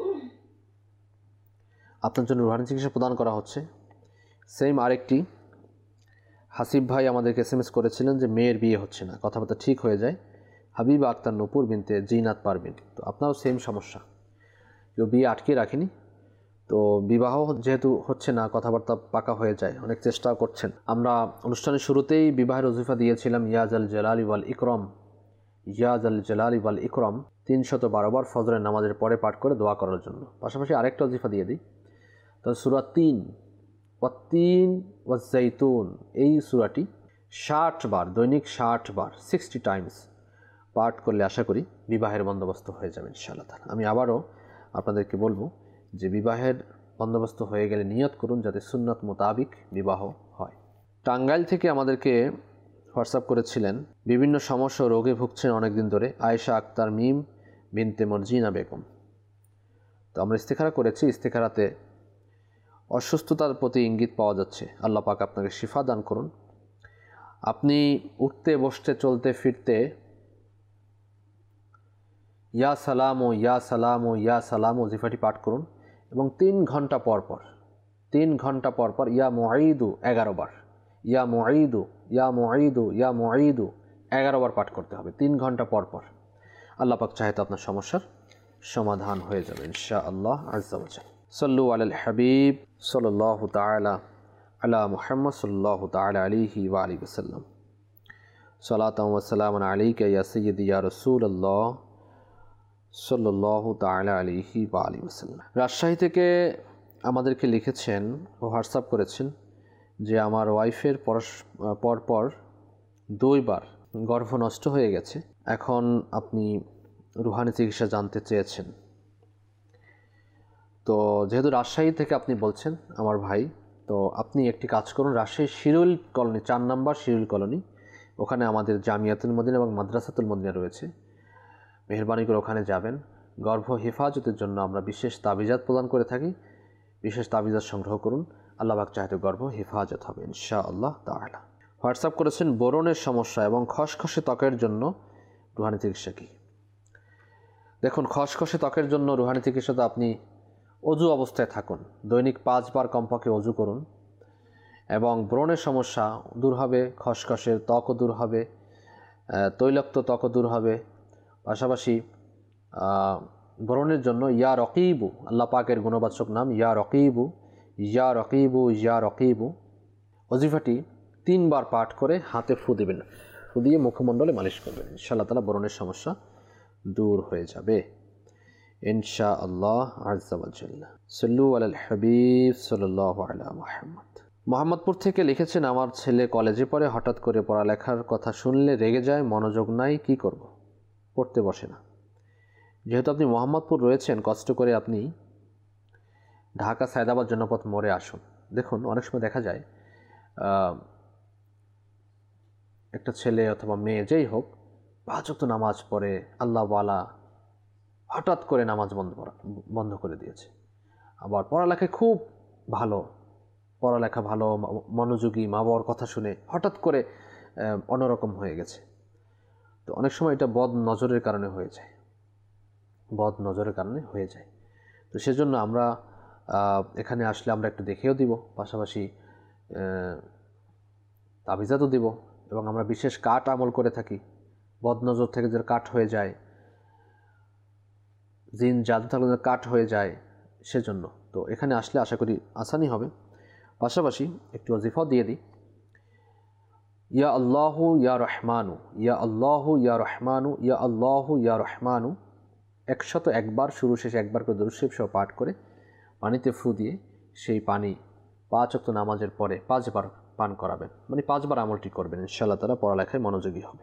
আপনার জন্য রুহানি চিকিৎসা প্রদান করা হচ্ছে। সেম আরেকটি হাসিব ভাই আমাদেরকে এস এম এস করেছিলেন যে মেয়ের বিয়ে হচ্ছে না, কথাবার্তা ঠিক হয়ে যায়। হাবিবা আক্তার নূপুর বিনতে জিনাত পারভিন, তো আপনারও সেম সমস্যা, কেউ বিয়ে আটকে রাখেনি। তো বিবাহ যেহেতু হচ্ছে না, কথাবার্তা পাকা হয়ে যায়, অনেক চেষ্টা করছেন। আমরা অনুষ্ঠানের শুরুতেই বিবাহের ওজিফা দিয়েছিলাম, ইয়াজ আল জালালি ওয়াল ইকরম, ইয়াজ আল জালালি ওয়াল ইকরম তিনশত বারো বার ফজরের নামাজের পরে পাঠ করে দোয়া করার জন্য। পাশাপাশি আরেকটা ওজিফা দিয়ে দিই, তো সূরা তিন ওয়াত্তিন ওয়াজ্জাইতুন এই সূরাটি ষাট বার, দৈনিক ষাট বার, সিক্সটি টাইমস পাঠ করলে আশা করি বিবাহের বন্দোবস্ত হয়ে যাবে ইনশাআল্লাহ তাআলা। আমি আবারও আপনাদেরকে বলবো যে বিবাহের বন্দোবস্ত হয়ে গেলে নিয়ত করুন যাতে সুন্নাত মোতাবিক বিবাহ হয়। টাঙ্গাইল থেকে আমাদেরকে হোয়াটসঅ্যাপ করেছিলেন, বিভিন্ন সমস্যা রোগে ভুগছেন অনেক দিন ধরে, আয়েশা আক্তার মিম বিনতে মর্জিনা বেগম। তো আমরা ইস্তেখারা করেছি, ইস্তেখারাতে অসুস্থতার প্রতি ইঙ্গিত পাওয়া যাচ্ছে। আল্লাহ পাক আপনাকে শিফা দান করুন। আপনি উঠতে বসতে চলতে ফিরতে ইয়া সালাম ও ইয়া সালাম ও ইয়া সালাম ও জিফাটি পাঠ করুন এবং তিন ঘন্টা পর পর তিন ঘন্টা পর পর ইয়া মুঈদু এগারো বার, ইয়া মুঈদু, ইয়া মুঈদু, ইয়া মুঈদু এগারো বার পাঠ করতে হবে তিন ঘন্টা পর পর। আল্লাহ পাক চাহে তো আপনার সমস্যার সমাধান হয়ে যাবে ইনশাআল্লাহ আজ্জা ওয়া জাল। সাল্লু আলাল হাবিব সাল্লাল্লাহু তাআলা আলা মুহাম্মদ সাল্লাল্লাহু তাআলা আলাইহি ওয়া আলিহি ওয়াসাল্লাম। সালাতান ওয়া সালামান আলাইকা ইয়া সাইয়্যিদি ইয়া রাসূলুল্লাহ সাল্লাল্লাহু তাআলা আলাইহি ওয়া আলিহি ওয়াসাল্লাম। রাজশাহী থেকে আমাদেরকে লিখেছেন ও হোয়াটসঅ্যাপ করেছেন যে আমার ওয়াইফের পর পর দুইবার গর্ভ নষ্ট হয়ে গেছে, এখন আপনি রুহানি চিকিৎসা জানতে চেয়েছেন। তো যেহেতু রাজশাহী থেকে আপনি বলছেন আমার ভাই, তো আপনি একটি কাজ করুন, রাজশাহী শিরুল কলোনি, চার নম্বর শিরুল কলোনি, ওখানে আমাদের জামিয়াতুল মদিনা এবং মাদ্রাসাতুল মদিনা রয়েছে। মেহরবানি করে ওখানে যাবেন। গর্ভ হেফাজতের জন্য আমরা বিশেষ তাবিজাত প্রদান করে থাকি, বিশেষ তাবিজাত সংগ্রহ করুন, আল্লাহ পাক চাইতে গর্ভ হেফাজত হবে ইনশাআল্লাহ তাআলা। হোয়াটসঅ্যাপ করেছেন বোরনের সমস্যা এবং খসখসে ত্বকের জন্য রুহানি চিকিৎসা কী? দেখুন, খসখসে ত্বকের জন্য রুহানি চিকিৎসাতে আপনি অজু অবস্থায় থাকুন, দৈনিক পাঁচবার কমপক্ষে অজু করুন এবং ব্রণের সমস্যা দূর হবে, খসখসের ত্বকও দূর হবে, তৈলাক্ত ত্বকও দূর হবে। পাশাপাশি ব্রণের জন্য ইয়া রকিবু, আল্লাহ পাকের গুণবাচক নাম ইয়া রকিবু, ইয়া রকিবু, ইয়া রকিবু ওজিফাটি তিনবার পাঠ করে হাতে ফু দেবেন, ফু দিয়ে মুখমণ্ডলে মালিশ করবেন। ইনশাআল্লাহ তাআলা ব্রণের সমস্যা দূর হয়ে যাবে ইনশাআল্লাহ আযজা ওয়া জাল্লা। সাল্লু আলাল হাবিব সাল্লাল্লাহু আলা মুহাম্মদ। মোহাম্মদপুর থেকে লিখেছেন, আমার ছেলে কলেজে পড়ে, হঠাৎ করে পড়ালেখার কথা শুনলে রেগে যায়, মনোযোগ নাই, কি করব? পড়তে বসে না। যেহেতু আপনি মোহাম্মদপুর রয়েছেন, কষ্ট করে আপনি ঢাকা সায়দাবাদ জনপথ মোড়ে আসুন। দেখুন, অনেক সময় দেখা যায় একটা ছেলে অথবা মেয়ে যেই হোক পাঁচ ওয়াক্ত নামাজ পড়ে, আল্লাহওয়ালা, হঠাৎ করে নামাজ বন্ধ করা বন্ধ করে দিয়েছে। আবার পড়ালেখায় খুব ভালো, পড়ালেখা ভালো, মনোযোগী, মা বাবার কথা শুনে হঠাৎ করে অন্যরকম হয়ে গেছে। তো অনেক সময় এটা বদ নজরের কারণে হয়ে যায়, বদ নজরের কারণে হয়ে যায়। তো সেজন্য আমরা এখানে আসলে আমরা একটু দেখেও দিব, পাশাপাশি তাবিজাতও দিব, এবং আমরা বিশেষ কাট আমল করে থাকি। বদ নজর থেকে যে কাট হয়ে যায়, জিন জাদু থাকলে যে কাট হয়ে যায়, সেজন্য তো এখানে আসলে আশা করি আসানি হবে। পাশাপাশি একটু ওয়াজিফাও দিয়ে দিই। ইয়া আল্লাহু ইয়া রহমানু, ইয়া আল্লাহু ইয়া রহমানু, ইয়া আল্লাহু ইয়া রহমানু একশত একবার, শুরু শেষে একবার করে দুরূদ শরীফ সহ পাঠ করে পানিতে ফু দিয়ে সেই পানি পাঁচ ওয়াক্ত নামাজের পরে পাঁচবার পান করাবেন, মানে পাঁচবার আমলটি করবেন। ইনশাআল্লাহ তাআলা পড়ালেখায় মনোযোগী হবে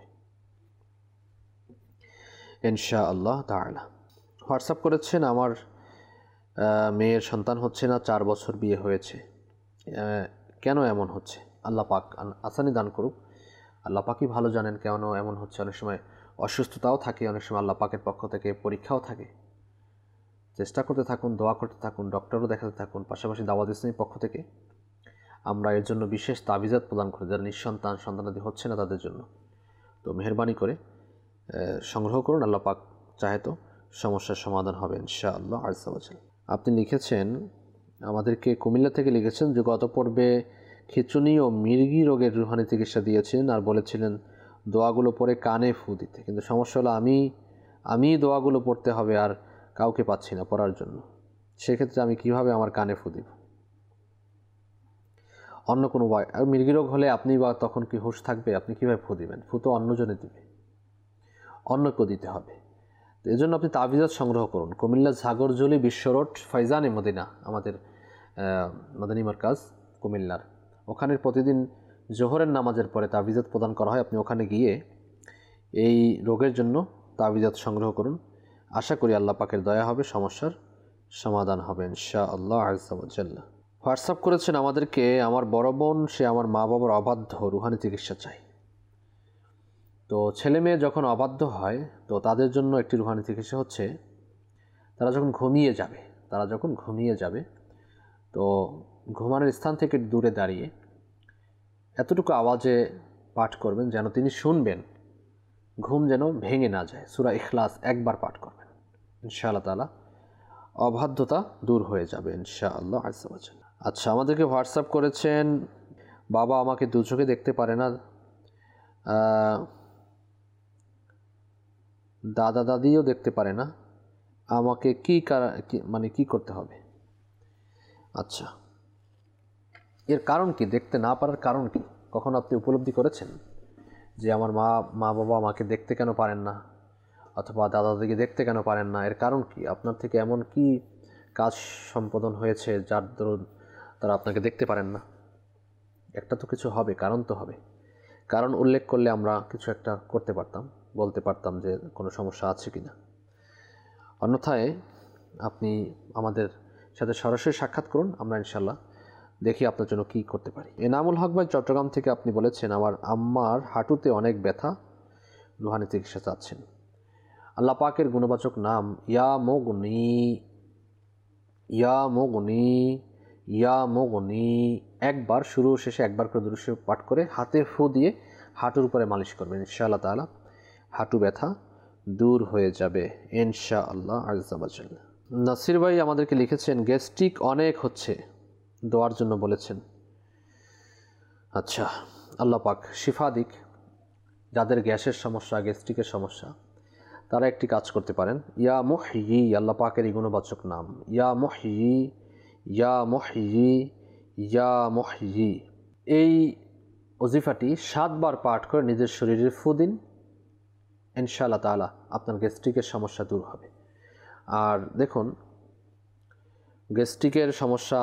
ইনশাআল্লাহ তাআলা। হোয়াটসঅ্যাপ করেছেন, আমার মেয়ের সন্তান হচ্ছে না, চার বছর বিয়ে হয়েছে, কেন এমন হচ্ছে? আল্লাহ পাক আসানি দান করুক। আল্লাহ পাকই ভালো জানেন কেন এমন হচ্ছে। অনেক সময় অসুস্থতাও থাকে, অনেক সময় আল্লাহ পাকের পক্ষ থেকে পরীক্ষাও থাকে। চেষ্টা করতে থাকুন, দোয়া করতে থাকুন, ডক্টরও দেখাতে থাকুন। পাশাপাশি দাওয়াত ইসলামীর পক্ষ থেকে আমরা এর জন্য বিশেষ তাবিজাত প্রদান করি, যারা নিঃসন্তান, সন্তানাদি হচ্ছে না তাদের জন্য। তো মেহেরবানি করে সংগ্রহ করুন, আল্লাহ পাক চাহে তো সমস্যার সমাধান হবে ইনশাআল্লাহ আযজা ওয়া জাল্লা। আপনি লিখেছেন, আমাদেরকে কুমিল্লা থেকে লিখেছেন যে গত পর্বে খিঁচুনি ও মির্গি রোগের রুহানি চিকিৎসা দিয়েছিলেন আর বলেছিলেন দোয়াগুলো পড়ে কানে ফু দিতে, কিন্তু সমস্যা হলো আমি আমি দোয়াগুলো পড়তে হবে আর কাউকে পাচ্ছি না পড়ার জন্য। সেক্ষেত্রে আমি কিভাবে আমার কানে ফু দিব? অন্য কোনো উপায়? আর মির্গি রোগ হলে আপনি বা তখন কি হুঁশ থাকবে? আপনি কীভাবে ফু দিবেন? ফু তো অন্যজনে দিবে, অন্যকেও দিতে হবে। তো এই জন্য আপনি তাবিজাত সংগ্রহ করুন। কুমিল্লা ঝাগরজলি বিশ্ব রোড ফয়জানে মদিনা, আমাদের মদনী মারকাজ কুমিল্লার, ওখানের প্রতিদিন জোহরের নামাজের পরে তাবিজাত প্রদান করা হয়। আপনি ওখানে গিয়ে এই রোগের জন্য তাবিজাত সংগ্রহ করুন। আশা করি আল্লাহ পাকের দয়া হবে, সমস্যার সমাধান হবে ইনশাআল্লাহ আযজা ওয়া জাল্লা। হোয়াটসঅ্যাপ করেছেন আমাদেরকে, আমার বড় বোন, সে আমার মা বাবার অবাধ্য, রুহানি চিকিৎসা চাই। তো ছেলে মেয়ে যখন অবাধ্য হয় তো তাদের জন্য একটি রুহানি চিকিৎসা হচ্ছে, তারা যখন ঘুমিয়ে যাবে তারা যখন ঘুমিয়ে যাবে তো ঘুমানোর স্থান থেকে দূরে দাঁড়িয়ে এতটুকু আওয়াজে পাঠ করবেন যেন তিনি শুনবেন, ঘুম যেন ভেঙে না যায়। সূরা ইখলাস একবার পাঠ করবেন, ইনশাআল্লাহ তাআলা অবাধ্যতা দূর হয়ে যাবে ইনশাআল্লাহ আযজা ওয়া জাল্লা। আচ্ছা, আমাদেরকে হোয়াটসঅ্যাপ করেছেন, বাবা আমাকে দু চোখে দেখতে পারে না, দাদা দাদিও দেখতে পারে না, আমাকে কি মানে কি করতে হবে? আচ্ছা, এর কারণ কি? দেখতে না পারার কারণ কি? কখন আপনি উপলব্ধি করেছেন যে আমার মা মা বাবা আমাকে দেখতে কেন পারেন না, অথবা দাদা দাদিকে দেখতে কেন পারেন না? এর কারণ কি? আপনার থেকে এমন কি কাজ সম্পাদন হয়েছে যার দরুন তারা আপনাকে দেখতে পারেন না? একটা তো কিছু হবে, কারণ তো হবে। কারণ উল্লেখ করলে আমরা কিছু একটা করতে পারতাম, বলতে পারতাম যে কোনো সমস্যা আছে কি না। অন্যথায় আপনি আমাদের সাথে সরাসরি সাক্ষাৎ করুন, আমরা ইনশাল্লাহ দেখি আপনার জন্য কী করতে পারি। এনামুল হক ভাই চট্টগ্রাম থেকে আপনি বলেছেন, আমার আম্মার হাঁটুতে অনেক ব্যথা, রুহানি চিকিৎসা চাচ্ছেন। আল্লাহ পাকের গুণবাচক নাম ইয়া মুগনি, ইয়া মুগনি, ইয়া মুগনি একবার, শুরু শেষে একবার করে দুরূদ শরীফ পাঠ করে হাতে ফু দিয়ে হাঁটুর উপরে মালিশ করবেন। ইনশাআল্লাহ তাআলা হাঁটু ব্যথা দূর হয়ে যাবে ইনশাআল্লাহ আযজা ওয়া জাল্লা। নাসির ভাই আমাদেরকে লিখেছেন, গ্যাস্ট্রিক অনেক হচ্ছে, দোয়ার জন্য বলেছেন। আচ্ছা, আল্লাহ পাক শিফা দিক। যাদের গ্যাসের সমস্যা, গ্যাস্ট্রিকের সমস্যা, তারা একটি কাজ করতে পারেন। ইয়া মুহয়ি, আল্লাহ পাকের গুণবাচক নাম ইয়া মুহয়ি, ইয়া মুহয়ি, ইয়া মুহয়ি। এই ওজিফাটি সাতবার পাঠ করে নিজের শরীরে ফু দিন, ইনশাআল্লাহ তাআলা আপনার গ্যাস্ট্রিকের সমস্যা দূর হবে। আর দেখুন, গ্যাস্ট্রিকের সমস্যা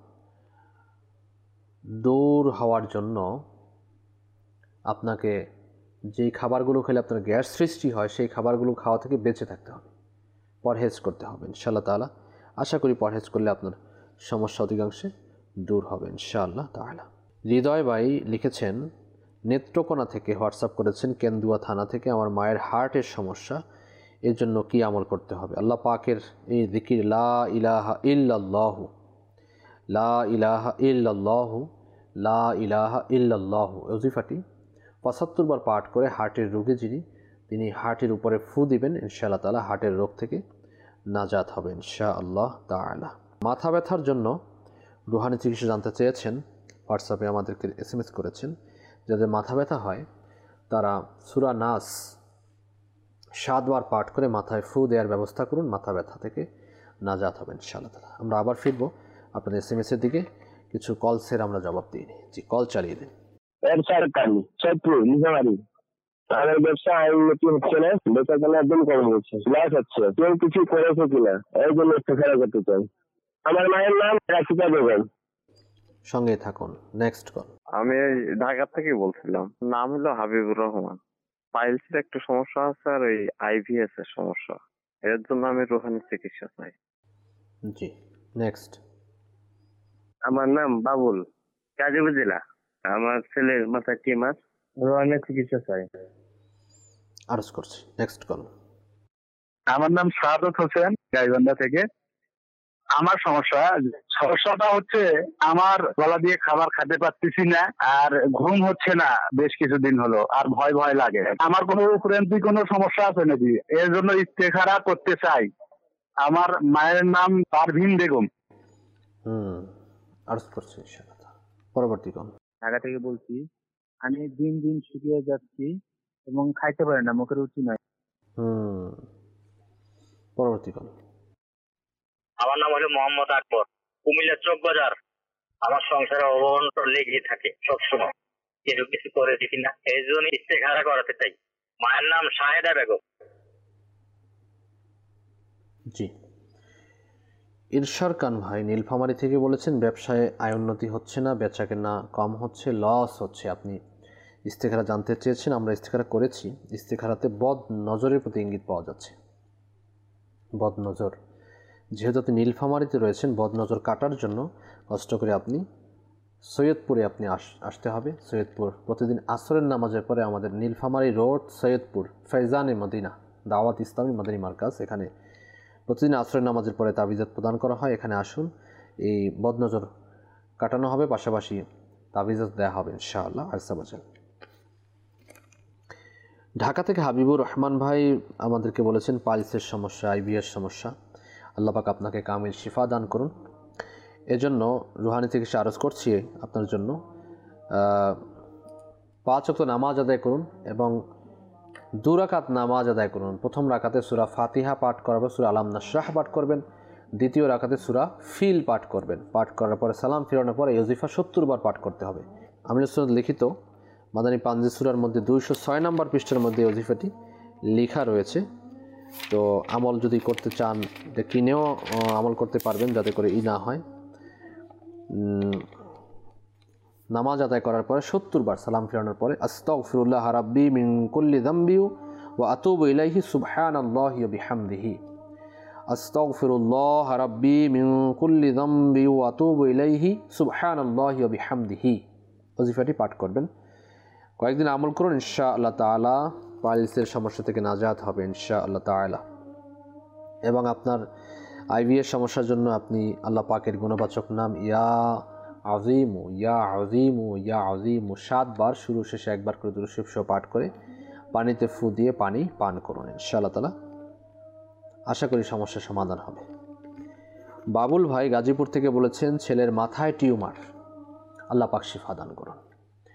দূর হওয়ার জন্য আপনাকে যেই খাবারগুলো খেলে আপনার গ্যাস সৃষ্টি হয়, সেই খাবারগুলো খাওয়া থেকে বেঁচে থাকতে হবে, পরহেজ করতে হবে ইনশাআল্লাহ তাআলা। আশা করি পরহেজ করলে আপনার সমস্যা অধিকাংশে দূর হবে ইনশাআল্লাহ তাআলা। হৃদয় ভাই লিখেছেন নেত্রকোনা থেকে, হোয়াটসঅ্যাপ করেছেন কেন্দুয়া থানা থেকে, আমার মায়ের হার্টের সমস্যা, এর জন্য কি আমল করতে হবে? আল্লাহ পাকের এই যিকির লা ইলাহা ইল্লাল্লাহু, লা ইলাহা ইল্লাল্লাহু, লা ইলাহা ইল্লাল্লাহু ওজিফাটি পঁচাত্তর বার পাঠ করে হার্টের রোগে যিনি, তিনি হার্টের উপরে ফু দিবেন, ইনশাআল্লাহ তাআলা হার্টের রোগ থেকে নাজাত হবে ইনশাআল্লাহ তাআলা। মাথা ব্যথার জন্য রুহানি চিকিৎসা জানতে চেয়েছেন, হোয়াটসঅ্যাপে আমাদেরকে এস এম এস করেছেন। যাদের মাথা ব্যথা হয় তারা সূরা নাস সাতবার পাঠ করে মাথায় ফু দেওয়ার ব্যবস্থা করুন, মাথা ব্যথা থেকে নাজাত হবে ইনশাআল্লাহ তাআলা। আমরা আবার ফিরব আপনাদের এস এম এসের দিকে, কিছু কলসের আমরা জবাব দিইনি। জি, কল চালিয়ে দিন। তাদের ব্যবসা উন্নতি হচ্ছে না, বেচা কেনা একদম কমে গেছে, লস হচ্ছে। কেউ কিছু করেছে কিনা এই জন্য একটু খেলা করতে চাই। আমার মায়ের নাম রাশিদা বেগম। সঙ্গে থাকুন। Next call. আমি ঢাকা থেকে বলছিলাম, নাম হলো হাবিবুর রহমান। পাইলসের একটু সমস্যা আছে আর ওই আইভিএস এর সমস্যা, এর জন্য আমি রুহানি চিকিৎসা চাই। জি, নেক্সট। আমার নাম বাবুল, গাজীপুর জেলা। আমার ছেলের মাথায় টিমার, রুহানি চিকিৎসা চাই। আরজ করছি। Next call. আমার নাম সাদত হোসেন, গাইবান্ধা থেকে। আমার সমস্যা সমস্যাটা হচ্ছে আমার গলা দিয়ে খাবার খেতে পারতেছি না, আর ঘুম হচ্ছে না বেশ কিছুদিন হলো, আর ভয় ভয় লাগে। আমার কোনো উপরেন্তি কোনো সমস্যা আছে নাকি? এর জন্য ইস্তেখারা করতে চাই। আমার মায়ের নাম পারভিন বেগম। হুম, আরজ করছি ইনশাআল্লাহ। পরবর্তী কল। ঢাকা থেকে বলছি, আমি দিন দিন শুকিয়ে যাচ্ছি এবং খাইতে পারি না, মুখের রুচি নাই। হুম, পরবর্তী কল। আমার নাম হলো মোহাম্মদ আকবর, কুমিল্লা চক বাজার। আমার সংসারে অবনটন লেগে থাকে সবসময়, কিছু কিছু করে দেখি না, এই জন্য ইস্তেখারা করাতে চাই। মায়ের নাম শাহেদা বেগম। জি, ইরশার খান ভাই নীলফামারী থেকে বলেছেন ব্যবসায় আয় উন্নতি হচ্ছে না, বেচা কেনা কম হচ্ছে, লস হচ্ছে। আপনি ইস্তেখারা জানতে চেয়েছেন, আমরা ইস্তেখারা করেছি। ইস্তেখারাতে বদ নজরের প্রতি ইঙ্গিত পাওয়া যাচ্ছে, বদ নজর। যেহেতু আপনি নীলফামারীতে রয়েছেন, বদ নজর কাটার জন্য কষ্ট করে আপনি সৈয়দপুরে আপনি আস আসতে হবে। সৈয়দপুর প্রতিদিন আসরের নামাজের পরে আমাদের নীলফামারী রোড, সৈয়দপুর, ফৈজানে মদিনা দাওয়াত ইসলামী মাদানী মার্কাজ, এখানে প্রতিদিন আসরের নামাজের পরে তাবিজাত প্রদান করা হয়। এখানে আসুন, এই বদনজর কাটানো হবে, পাশাপাশি তাবিজাত দেওয়া হবে ইনশাআল্লাহ আযজা ওয়াজাল। ঢাকা থেকে হাবিবুর রহমান ভাই আমাদেরকে বলেছেন পাইলসের সমস্যা, আইবিএস সমস্যা, আল্লাহ পাক আপনাকে কামিল শিফা দান করুন। এজন্য রুহানি চিকিৎসা আরজ করছি আপনার জন্য। পাঁচ ওয়াক্ত নামাজ আদায় করুন এবং দু রাকাত নামাজ আদায় করুন। প্রথম রাকাতে সূরা ফাতিহা পাঠ করবেন, সূরা আলাম নাশরাহ পাঠ করবেন। দ্বিতীয় রাকাতে সূরা ফিল পাঠ করবেন। পাঠ করার পরে সালাম ফিরানোর পরে এই ওজিফা সত্তর বার পাঠ করতে হবে। আমিনুস সুন্নাত লিখিত মাদানী পাঞ্জি সূরার মধ্যে দুইশো ছয় নম্বর পৃষ্ঠার মধ্যে এই ওজিফাটি লেখা রয়েছে। তো আমল যদি করতে চান, এটা কিনেও আমল করতে পারবেন, যাতে করে ই না হয়। নামাজ আদায় করার পরে সত্তর বার সালাম ফিরানোর পরে আস্তাগফিরুল্লাহ রাব্বি মিন কুল্লি যামবি ওয়া আতুবু ইলাইহি সুবহানাল্লাহি ওয়া বিহামদিহি। আস্তাগফিরুল্লাহ রাব্বি মিন কুল্লি যামবি ওয়া আতুবু ইলাইহি সুবহানাল্লাহি ওয়া বিহামদিহি ওজিফাটি পাঠ করবেন। কয়েকদিন আমল করুন, ইনশাআল্লাহ তাআলা পাইলসের সমস্যা থেকে নাজাত হবে ইনশাআল্লাহ তাআলা। এবং আপনার আইভিএস সমস্যার জন্য আপনি আল্লাহ পাকের গুণবাচক নাম ইয়া আজিমু, ইয়া আজিমু, ইয়া আজিমু সাতবার শুরু শেষে একবার করে দুরূদ শরীফ সহ পাঠ করে পানিতে ফু দিয়ে পানি পান করুন ইনশাআল্লাহ তাআলা। আশা করি সমস্যার সমাধান হবে। বাবুল ভাই গাজীপুর থেকে বলেছেন ছেলের মাথায় টিউমার, আল্লাহ পাক শিফা দান করুন।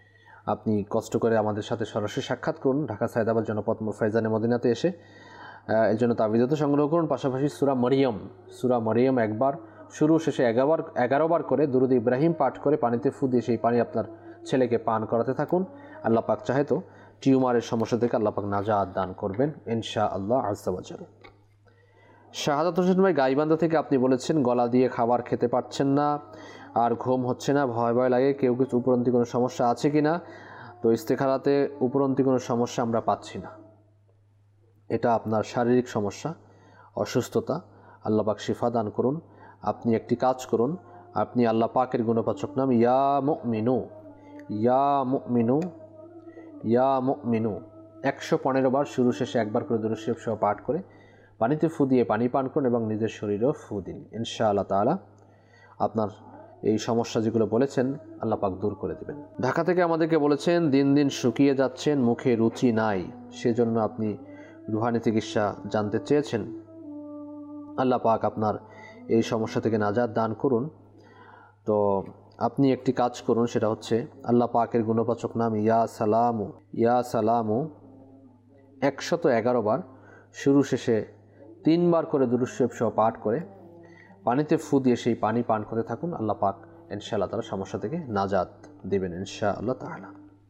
আপনি কষ্ট করে আমাদের সাথে সরাসরি সাক্ষাৎ করুন ঢাকা সায়দাবাদ জনপদ ফাইজানে মদিনাতে এসে। এর জন্য তাবিজত সংগ্রহ করুন। পাশাপাশি সূরা মরিয়ম সূরা মরিয়ম একবার শুরু শেষে এগারোবার এগারো বার করে দুরূদ ইব্রাহিম পাঠ করে পানিতে ফু দিয়ে সেই পানি আপনার ছেলেকে পান করাতে থাকুন। আল্লাহ পাক চাহে তো টিউমারের সমস্যা থেকে আল্লাহ পাক নাজাত দান করবেন ইনশাআল্লাহ আজ্জা ওয়া জাল। শাহাদাত হোসেন ভাই গাইবান্ধা থেকে আপনি বলেছেন গলা দিয়ে খাবার খেতে পারছেন না, আর ঘুম হচ্ছে না, ভয় ভয় লাগে, কেউ কিছু উপরন্তি কোনো সমস্যা আছে কি না? তো ইস্তেখারাতে উপরন্তি কোনো সমস্যা আমরা পাচ্ছি না, এটা আপনার শারীরিক সমস্যা, অসুস্থতা। আল্লাহ পাক শিফা দান করুন। আপনি একটি কাজ করুন, আপনি আল্লাহ পাকের গুণবাচক নাম ইয়া মুমিনু ইয়া মুমিনু ইয়া মুমিনু একশো পনেরো বার শুরু শেষে একবার করে দুরূদ শরীফ সহ পাঠ করে পানিতে ফু দিয়ে পানি পান করুন এবং নিজের শরীরেও ফু দিন। ইনশাআল্লাহ তাআলা আপনার এই সমস্যা যেগুলো বলেছেন আল্লাহ পাক দূর করে দেবেন। ঢাকা থেকে আমাদেরকে বলেছেন দিন দিন শুকিয়ে যাচ্ছেন, মুখে রুচি নাই, সেজন্য আপনি রুহানি চিকিৎসা জানতে চেয়েছেন। আল্লাহ পাক আপনার এই সমস্যা থেকে নাজাত দান করুন। তো আপনি একটি কাজ করুন, সেটা হচ্ছে আল্লাহ পাকের গুণবাচক নাম ইয়া সালামু ইয়া সালামু একশত এগারো বার শুরু শেষে তিনবার করে দুরূদ শরীফ সহ পাঠ করে পানিতে ফু দিয়ে সেই পানি পান করতে থাকুন। আল্লাহ পাক ইনশাআল্লাহ তাআলা সমস্যা থেকে নাজাত দেবেন ইনশাআল্লাহ তাআলা।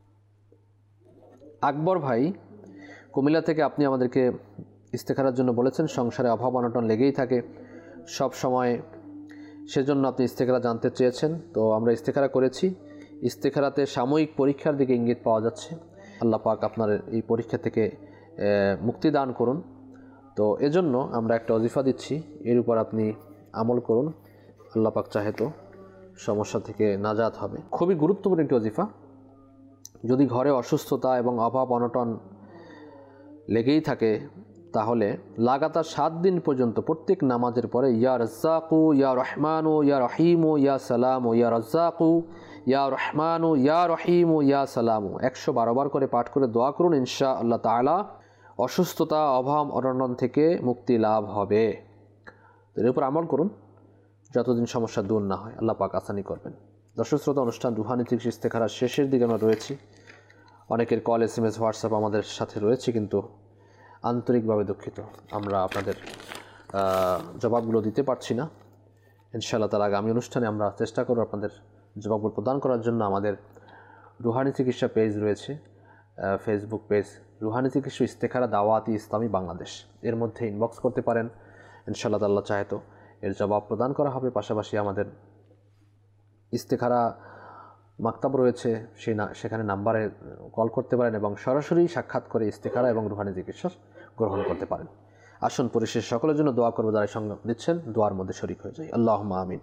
আকবর ভাই কুমিল্লা থেকে আপনি আমাদেরকে ইস্তেখারার জন্য বলেছেন সংসারে অভাব অনটন লেগেই থাকে সব সময়, সেজন্য আপনি ইস্তেখারা জানতে চেয়েছেন। তো আমরা ইস্তেখারা করেছি। ইস্তেখারাতে সাময়িক পরীক্ষার দিকে ইঙ্গিত পাওয়া যাচ্ছে। আল্লাহ পাক আপনার এই পরীক্ষা থেকে মুক্তি দান করুন। তো এজন্য আমরা একটা ওজিফা দিচ্ছি, এর উপর আপনি আমল করুন। আল্লাহ পাক চাহে তো সমস্যা থেকে নাজাত হবে। খুবই গুরুত্বপূর্ণ একটি ওজিফা। যদি ঘরে অসুস্থতা এবং অভাব অনটন লেগেই থাকে তাহলে লাগাতার সাত দিন পর্যন্ত প্রত্যেক নামাজের পরে ইয়া রাজ্জাকু ইয়া রহমানু ইয়া রহিমু ইয়া সালামু ইয়া রাজ্জাকু ইয়া রহমানু ইয়া রহিমু ইয়া সালামু একশো বারো বার করে পাঠ করে দোয়া করুন। ইনশাআল্লাহ তাআলা অসুস্থতা অভাব অনটন থেকে মুক্তি লাভ হবে। এর উপর আমল করুন যতদিন সমস্যা দূর না হয়, আল্লাহ পাক আসানি করবেন। দর্শক শ্রোতা, অনুষ্ঠান রুহানি চিকিৎসা ইস্তেখারার শেষের দিকে আমরা রয়েছি। অনেকের call S M S WhatsApp আমাদের সাথে রয়েছে, কিন্তু আন্তরিকভাবে দুঃখিত আমরা আপনাদের জবাবগুলো দিতে পারছি না। ইনশাআল্লাহ তার আগামী অনুষ্ঠানে আমরা চেষ্টা করব আপনাদের জবাবগুলো প্রদান করার জন্য। আমাদের রুহানি চিকিৎসা পেজ রয়েছে, ফেসবুক পেজ রুহানি চিকিৎসা ইস্তেখারা দাওয়াতি ইসলামী বাংলাদেশ, এর মধ্যে ইনবক্স করতে পারেন। ইনশাআল্লাহ তাআলা চাহে তো এর জবাব প্রদান করা হবে। পাশাপাশি আমাদের ইস্তেখারা মাকতাব রয়েছে, সেই না সেখানে নাম্বারে কল করতে পারেন এবং সরাসরি সাক্ষাৎ করে ইস্তেখারা এবং রুহানি চিকিৎসা গ্রহণ করতে পারেন। আসুন পরিশেষ সকলের জন্য দোয়া করবো, যারা সঙ্গে দিচ্ছেন দোয়ার মধ্যে শরীক হয়ে যায়। আল্লাহুম্মা আমিন।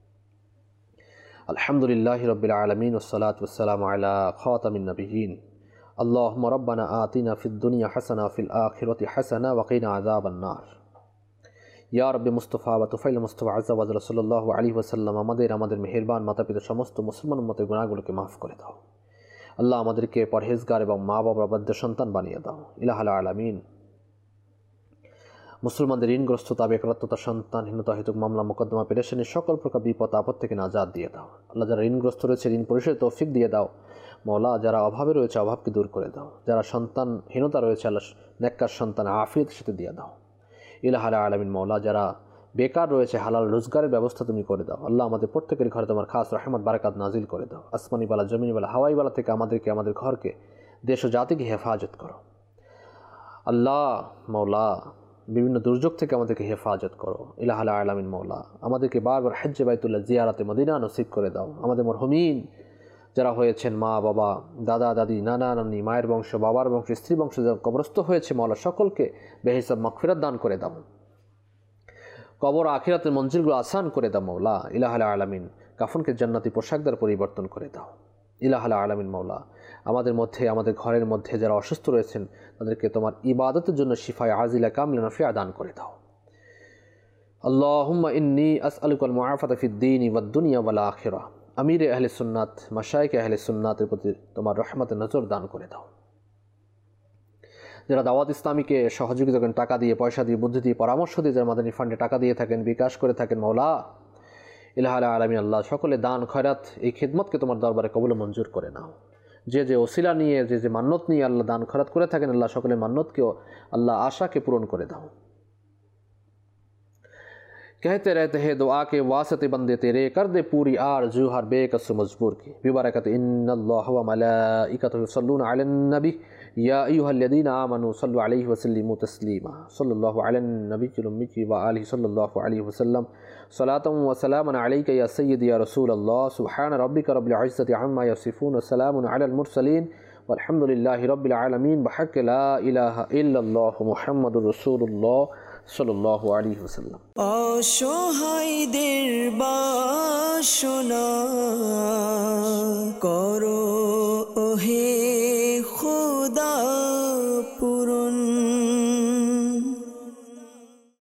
আলহামদুলিল্লাহি রাব্বিল আলামিন ওয়াসসালাতু ওয়াসসালামু আলা খাতামিন নাবিয়্যিন। আল্লাহুম্মা রাব্বানা আতিনা ফিদ দুনিয়া হাসানা ফিল আখিরাতি হাসানা ওয়া কিনা আযাবান নার। ইয়া রব্বি মুস্তাফা ওয়া তুফাইল মুস্তাফা আযজা ওয়া জাল্লা সাল্লাল্লাহু আলাইহি ওয়াসাল্লাম, আমাদের আমাদের মেহেরবান মাতা পিতা সমস্ত মুসলমান উম্মতের গুনাহগুলোকে মাফ করে দাও। আল্লাহ আমাদেরকে পরহেজগার এবং মা বাবার বাধ্য সন্তান বানিয়ে দাও। ইলাহাল আলামিন। মুসলমানদের ঋণগ্রস্ততা, বেকারত্বতা, সন্তানহীনতা, হেতুক মামলা মোকদ্দমা, পেরেশানি, সকল প্রকার বিপদ আপদ থেকে নাজাত দিয়ে দাও। আল্লাহ যারা ঋণগ্রস্ত রয়েছে ঋণ পরিশোধের তৌফিক দিয়ে দাও। মওলা যারা অভাবে রয়েছে অভাবকে দূর করে দাও। যারা সন্তানহীনতা রয়েছে আল্লাহ নেককার সন্তান আফিয়তের সাথে দিয়ে দাও। ইলাহাল আলামিন। মওলা যারা বেকার রয়েছে হালাল রোজগারের ব্যবস্থা তুমি করে দাও। আল্লাহ আমাদের প্রত্যেকের ঘরে তোমার খাস রহমত বারাকাত নাজিল করে দাও। আসমানি বালা, জমিনি বালা, হাওয়াই বালা থেকে আমাদেরকে, আমাদের ঘরকে, দেশ ও জাতিকে হেফাজত করো। আল্লাহ মওলা বিভিন্ন দুর্যোগ থেকে আমাদেরকে হেফাজত করো। ইলাহাল আলামিন। মওলা আমাদেরকে বারবার হজ্জে বাইতুল্লাহ জিয়ারাতে মদিনা নসিব করে দাও। আমাদের মরহুমিন যারা হয়েছেন, মা বাবা, দাদা দাদি, নানা নানি, মায়ের বংশ, বাবার বংশ, স্ত্রী বংশ যারা কবরস্থ হয়েছে, মওলা সকলকে বেহিসাব মাগফিরাত দান করে দাও। কবর আখিরাতের মঞ্জিলগুলো আসান করে দাও মওলা। ইলাহাল আলামিন। কাফনকে জান্নাতি পোশাক দ্বারা পরিবর্তন করে দাও। ইলাহাল আলামিন। মওলা আমাদের মধ্যে, আমাদের ঘরের মধ্যে যারা অসুস্থ রয়েছেন তাদেরকে তোমার ইবাদতের জন্য শিফায়ে আজিলা কামিলা নাফিয়া দান করে দাও। আল্লাহুম্মা ইন্নী আসআলুকাল মুআফাতা ফিদ দীনি ওয়াদ দুনিয়া ওয়াল আখিরাহ। আমিরে আহলে সুন্নাত, মাশায়েখে আহলে সুন্নাতের প্রতি তোমার রহমতের নজর দান করে দাও। যারা দাওয়াত ইসলামীকে সহযোগিতা করেন টাকা দিয়ে, পয়সা দিয়ে, বুদ্ধি দিয়ে, পরামর্শ দিয়ে, যারা মাদানী ফান্ডে টাকা দিয়ে থাকেন, বিকাশ করে থাকেন, মওলা ইলাহাল আলামিন। আল্লাহ সকলে দান খয়রাত এই খিদমতকে তোমার দরবারে কবুল মঞ্জুর করে নাও। যে যে ওসিলা নিয়ে যে যে মান্নত নিয়ে আল্লাহ দান খরাত করে থাকেন, আল্লাহ সকলের মান্নতকেও আল্লাহ आशा के पूर्ण करे दाओ। कहते रहते हैं दुआ के वास्ते बंदे तेरे, कर दे पूरी आरज़ू हर बेकस मजबूर की। बिबरकत इन्नल्लाह व मलाइकतहु युसल्लूना अलन नबी या अय्युहल्लज़ीना आमनू सल्लु अलैहि व सल्लिमू तस्लीमा। सल्लल्लाहु अलन नबिय्यिल उम्मी व आलिहि सल्लल्लाहु अलैहि वसल्लम। सलातन व सलामन अलैका या सय्यदी या रसूलल्लाह। सुब्हान रब्बिका रब्बिल इज़्ज़ति अम्मा यसिफून व सलामुन अलल मुरसलीन वल्हम्दुलिल्लाहि रब्बिल आलमीन। बिहक़्क़ि ला इलाहा इल्लल्लाहु मुहम्मदुर रसूलुल्लाह सल्लल्लाहु अलैहि वसल्लम। অসহায়দের বাসনা